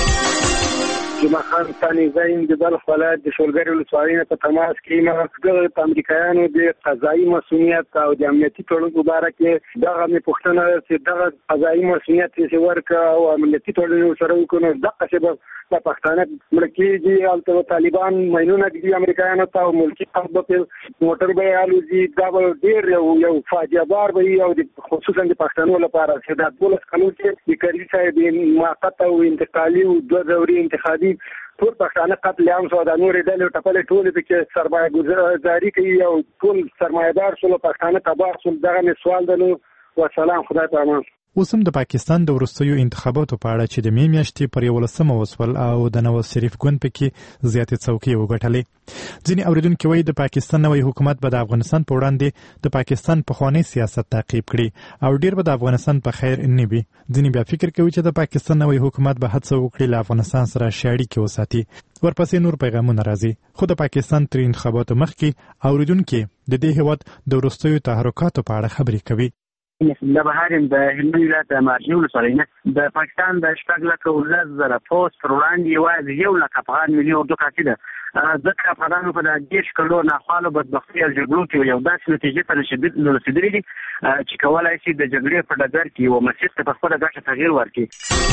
Speaker 3: جمعه خان ثاني زایم د بلخ ولایت د شولګرې ولسوالۍ نه په تماس کې یم. د امریکایانو د قضایي مسؤلیت او د امنیتي تړون په باره کې دغه مې پوښتنه ده چې دغه قضایي مسؤلیت چې ورکړه او امنیتي تړون سره وکړو نو دغسې به د پښتانه مړه کېږي. هلته طالبان ماینونه ږدي امریکایانو ته او ملکي حق به پرې موټر به یې الوځي. دا به ډېر یو فاجعه بار به وي او خصوصا د پښتنو لپاره چې دا 12 کلونو کې د کرزي صاحب موقت او انتقالي او 2 دوري انتخابي ټول پښتانه قتل عام شو، د نورې ډلې ټپلې ټولې پکې سرمایه ګذاري کوي او ټول سرمایه‌دار شول، پښتانه تباه شول. دغه مې سوال دی. نو وسلام، خدای په امان.
Speaker 1: اوس هم د پاکستان د وروستیو انتخاباتو په اړه چې د مې میاشتې پر 11 وسول او د نواز شریف ګوند پکې زیاتې څوکۍ وګټلې. ځینې اوریدونکي وایي د پاکستان نوی حکومت به د افغانستان په وړاندې د پاکستان پخوانی سیاست تعقیب کړي او ډیر به د افغانستان په خیر نه وي. ځینې بیا فکر کوي چې د پاکستان نوی حکومت به هڅه وکړي له افغانستان سره ښې اړیکې وساتي. ورپسې نور پیغامونه راځي. خو د پاکستان تر انتخاباتو مخکې اوریدونکي د دې هیواد د وروستیو تحرکاتو په اړه خبرې کوي.
Speaker 14: د بهارم د هلمند ولایت د مارجې ولسوالۍ نه د پاکستان د 6,10,000 پوسټ پر وړاندې یوازې 100,000 افغان ملي اردو کافي ده. ځکه افغانانو په د 10 کلو ناخوالو بدبختۍ او جګړو کې یو داسې نتیجې ته رسېدلي دي چې کولی شي د جګړې په ډګر کې یوه مسیر ته په خپله ګټه تغییر ورکړي.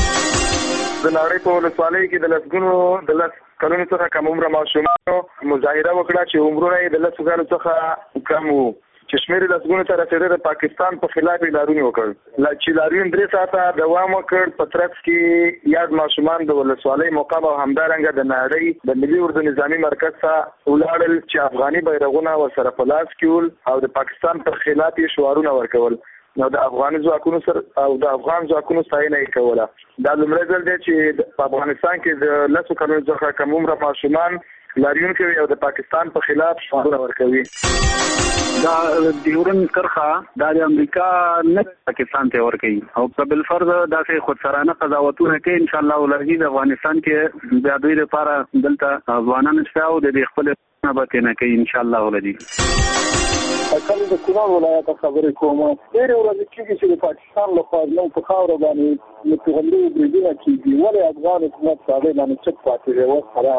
Speaker 6: د نړۍ په ولسوالۍ کې د لسګونو د 10 کلونو څخه کم عمره ماشومانو مظاهره وکړه چې عمرونه یې د 10 کالو څخه کم وو چې شمېر لسګونو ته رسېده. د پاکستان په خلاف یې لاریون وکړ چې لاریون 3 ساعته دوام وکړ. په ترڅ کې یاد ماشومان د ولسوالۍ مقام او همدارنګه د نړۍ د ملي اردو نظامي مرکز ته ولاړل چې افغاني بیرغونه ورسره په لاس کې ول او د پاکستان پر خلاف یې شعارونه ورکول. نو د افغان ځواکونو سره او د افغان ځواکونو ستاینه یې کوله. دا لومړی ځل دی چې په افغانستان کې د 10 کلونو څخه کم عمره ماشومان لاریون کوي او د پاکستان په خلاف شعارونه ورکوي.
Speaker 16: دا ډیورن کرخه د امریکا نه پاکستان ته ورکوي او په بل فرض داسې خودسرانه قضاوتونه کوي. ان شاء الله ولري د افغانستان کې بیا دوی لپاره دلته افغانان شته او د خپل نه به نه کوي. ان شاء الله ولري.
Speaker 3: کله د کونړ ولایت خبرې کوم. ډېرې ورځې کېږي چې د پاکستان لخوا زموږ په خاوره باندې د توغندیو بریدونه کېږي. ولې افغان حکومت په هغې باندې چک پاتې دی؟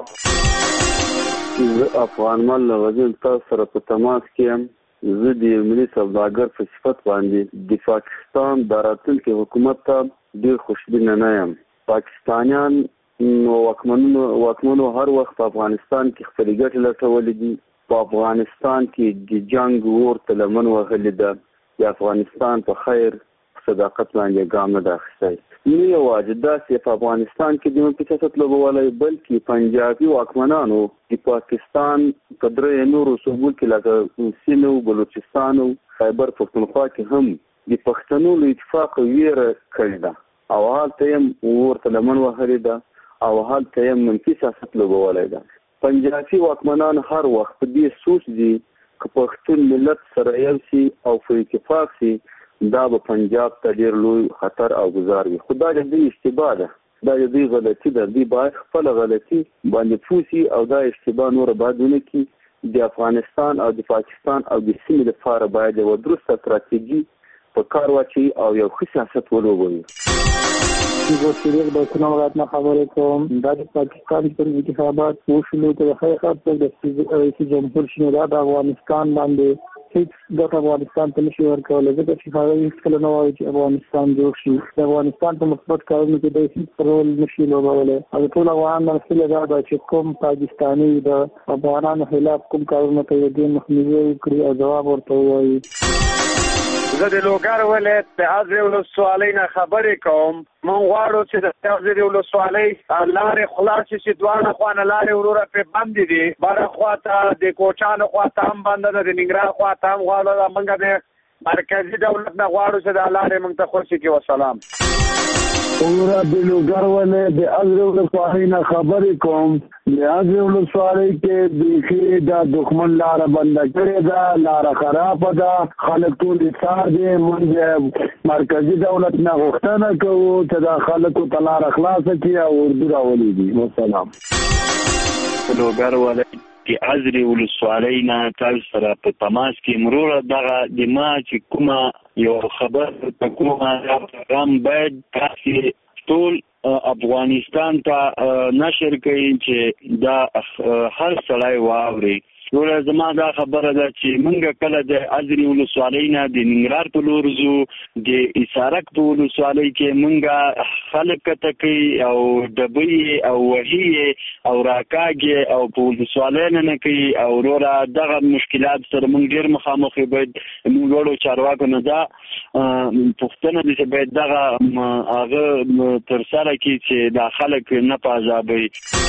Speaker 3: وسلام.
Speaker 2: زه افغان مل له غزل تاسو سره په تماس کې یم. زه د یو ملي سوداګر په صفت باندې د پاکستان د راتلونکي حکومت ته ډېر خوشبینه نه یم. پاکستانیان واکمنو هر وخت په افغانستان کې خپلې ګټې لټولې دي. په افغانستان کې د جنگ اور ته لمن وهلې ده. د افغانستان په خیر صداقت باندې ګام نه ده اخیستی. نه یوازې داسې په افغانستان کې د منفي سیاست لوبولی، بلکې پنجابي واکمنانو د پاکستان په درې نورو صوبو کې لکه سیند او بلوچستان او خیبر پښتونخوا کې هم د پښتنو له اتفاق ویره کړې ده او هلته یې اور ته لمن وهلې ده او هلته یې منفي سیاست لوبولی ده. پنجابي واکمنان هر وخت په دې سوچ دي که پښتون ملت سره یو شي او په اتفاق شي، دا به پنجاب ته ډېر لوی خطر او ګزار وي. خو دا د دوی اشتباه ده، دا د دوی غلطي ده. دوی باید خپله غلطي باندې پوه شي او دا اشتباه نوره باید ونه کړي. د افغانستان او د پاکستان او د سیمې لپاره باید یوه درسته ستراتیژي په کار واچوي او یو ښه سیاست ولوبوي.
Speaker 13: زه شریف د کونړ ولایت نه خبرې کوم. دا د پاکستان پر انتخابات وشولو ته د حقیقت د رئیس جمهور شنو دا د افغانستان باندې هیڅ ګټه افغانستان ته نشي ورکولی، ځکه چې هغه هېڅکله نه وایي چې افغانستان جوړ شي. د افغانستان په مثبت کارونو کې دی هېڅ رول نشي لوبولی. او د ټول افغانانو هیله دا ده چې کوم پاکستاني د افغانانو خلاف کوم کارونه کوي دې مخنیوی وکړي او ځواب ورته ووایي.
Speaker 7: زه د لوګر ولایت د ازرې ولسوالۍ نه خبرې کوم. موږ غواړو چې د ازرې ولسوالۍ لارې خلاص شي، چې دواړه خوا نه لارې وروره پرې بندې دي. بره خوا ته د کوچانو خوا ته هم بنده ده، د ننګرهار خوا ته هم غواړو. موږ د مرکزي دولت نه غواړو چې دا لارې موږ ته خوشي کړي. وسلام.
Speaker 17: وګوره د لوګر ولایت د ازرې ولسوالۍ نه خبرې کوم. د ازرې ولسوالۍ کې بیخي دا دښمن لاره بنده کړې ده، لاره خرابه ده، خلک ټول ایثار دي. موږ مرکزي دولت نه غوښتنه کوو چې دا خلکو ته لاره خلاصه کړي او اردو راولېږي. وسلام.
Speaker 8: د لوګر ولایت د ازرې ولسوالۍ نه تاسو سره په تماس کې مروره دغه د ما چې کومه یو خبر په کومه پیغام باید تاسو ټول افغانستان ته نشر کړئ چې دا هر سړی واوري. نور زما دا خبره ده چې موږ کله د ازرې ولسوالۍ نه د ننګرهار په لور ځو، د اسارک په ولسوالۍ کې موږ خلک کته کوي او ډبې او وهي او راکاږي او په ولسوالۍ نه کوي او وروره دغه مشکلات سره موږ ډېر مخامخ یو. باید موږ لوړو چارواکو نه دا پوښتنه ده چې باید دغه هغه ترسره کړي چې دا خلک نه په عذابوي.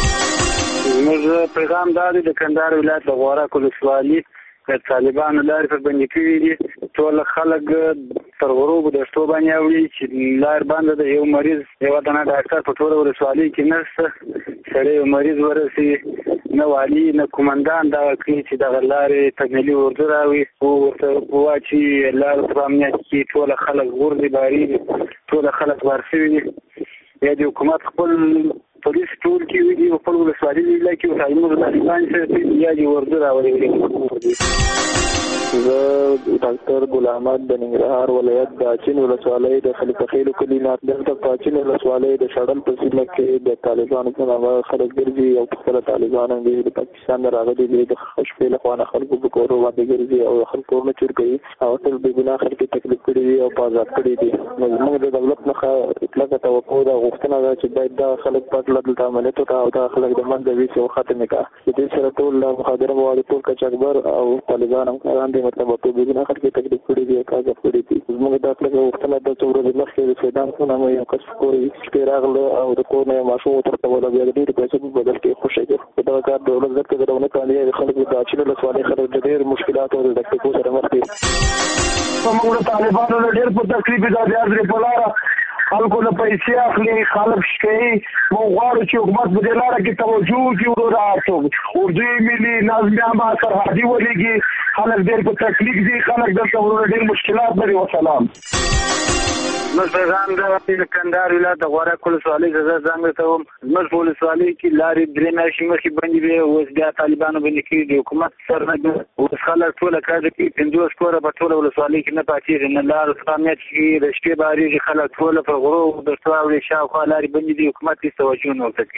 Speaker 16: زموږ پیغام دا دی د کندهار ولایت د غورک ولسوالي د طالبانو لارې په بندي کړي دي. ټول خلک تر غروب د شپو باندې اوري چې لار بنده ده. یو مریض یوه دانه ډاکټر په ټوله ولسوالۍ کې نشته. سړی یو مریض ورسي نه والي نه کومندان دغه کوي چې دغه لارې تکمیلي اردو راوي او ورته واچي لارو په امنیت کې ټول خلک غورځي باري، ټول خلک بار شوي دي. یا د حکومت خپل پولیس ټول کې وي دي خپل ولسوالي ضلع کې وسایمو طالبان سره یا دي اردو راولي.
Speaker 18: زه ډاکټر ګل احمد د ننګرهار ولایت د اچین ولسوالۍ د خلیفه خیلو کلي نه. دلته په اچین ولسوالۍ د شړل په سیمه کې د طالبانو په نامه خلک ګرځي او پخپله طالبان هم د پاکستان نه راغلي دي. د شپې لخوا نه خلکو په کورو باندې ګرځي او خلک کورونه چور کوي او ټول بې ګناه خلک تکلیف کړي دي او په آزاد کړي دي. نو زموږ د دولت څخه اطلاق توقع ده، غوښتنه ده چې باید دا خلک پټ دلته عملیات وکړي او دا خلک د منځه ویسي او ختم کړي. د دې سره ټول مخادره مواد ټول قاچاقبر او طالبان هم کاران دي، مطلب په دې نه خلک تکلیف کړي دي او کاږه کړي دي. زموږ د خپل وختونه د څورې مخکې د سیدان خو نه یو کس کوي چې راغله او د کور نه ماشوم تر ته ولا بیا د دې پیسې په بدل کې خوشي دي. دا کار دولت زکه درونه کوي خلک د اچینو له سوالې خلک د ډېر مشکلات او د تکلیف سره مخ دي.
Speaker 17: موږ طالبانو له ډېر په تکلیف د ازرې په لاره خلکو له پیسې اخلي، خلک شکوي. موږ غواړو چې حکومت په دې لاره کې توجه وکړي. وروره اردو ملي نظم عامه سرحدي ولېږي. خلک ډېر په تکلیف دي، خلک دلته ډېر مشکلات لري. وسلام.
Speaker 16: زموږ پیغام د کندهار ولایت د غورک ولسوالۍ زه ځانګړی ته وم. زموږ په ولسوالۍ کې لارې 3 میاشتې مخکې بندې وې، اوس بیا طالبانو بندې کړي دي. حکومت سره اوس خلک ټوله کاږه کوي، 50 کوره په ټوله ولسوالۍ کې نه پاتېږي، نه لارو څخه امنیت کېږي، د شپې بارېږي، خلک ټوله په غرو د شاوړې شاوخوا لارې بندې دي، حکومت هېڅ توجه نه ورته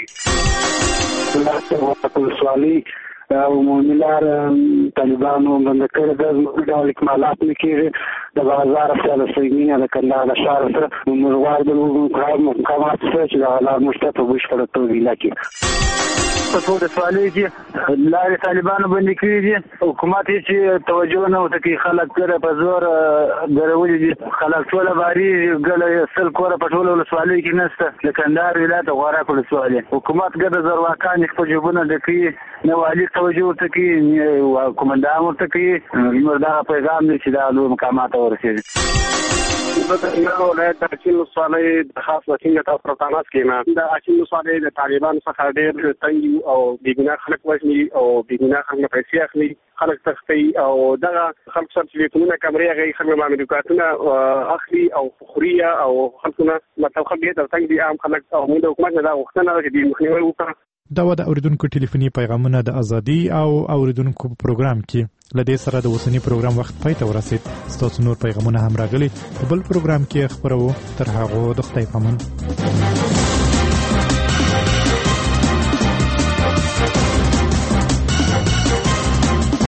Speaker 16: کوي.
Speaker 3: ولسوالۍ عمومي لار طالبانو بنده کړې ده، زموږ ډول اکمالات نه کېږي. د بازار سره د سیمې د کندهار د ښار سره موږ غواړو مقامات سره چې دغه لار موږ ته په بشپړه توګه ایله کړي.
Speaker 16: په ټول ولسوالۍ کې لارې طالبانو بندې کړي دي، حکومت هېڅ توجه نه ورته کوي، خلک ګره په زور ګرولي دي، خلک ټوله بارېږي، ګله 100 کوره په ټوله ولسوالۍ کې نشته. د کندهار ولایت د غورک ولسوالۍ حکومت ګډه زرواکان خپل جوبونه ډکوي، نه والي توجه ورته کوي، نه قومندان ورته کوي. زموږ دغه پیغام دی چې دا لوی مقامات ورسېږي.
Speaker 6: زه د ایران ولایت د اچین ولسوالۍ د خاص وکیل تاسو په تماس کې یم. د اچین ولسوالۍ د طالبانو څخه ډېر تنګ او بېګناه خلک وژني او بېګناه خلک پیسې اخلي، خلک تښتي او دغه خلک سره ټلیفونونه کمرې هغې خلک معاملاتونه اخلي او خوري او خلکونه مطلب خلک ډېر تنګ دي، عام خلک. او موږ د حکومت نه دا غوښتنه ده چې دوی مخنیوی وکړي.
Speaker 1: دا و د اوریدونکو ټلیفوني پیغامونه د ازادي او اوریدونکو په پروګرام کې. لدې سره د اوسنی پروګرام وخت پای ته ورسید. ستاسو نور پیغامونه هم راغلي په بل پروګرام کې خبرو. تر هغه د خدای پامان.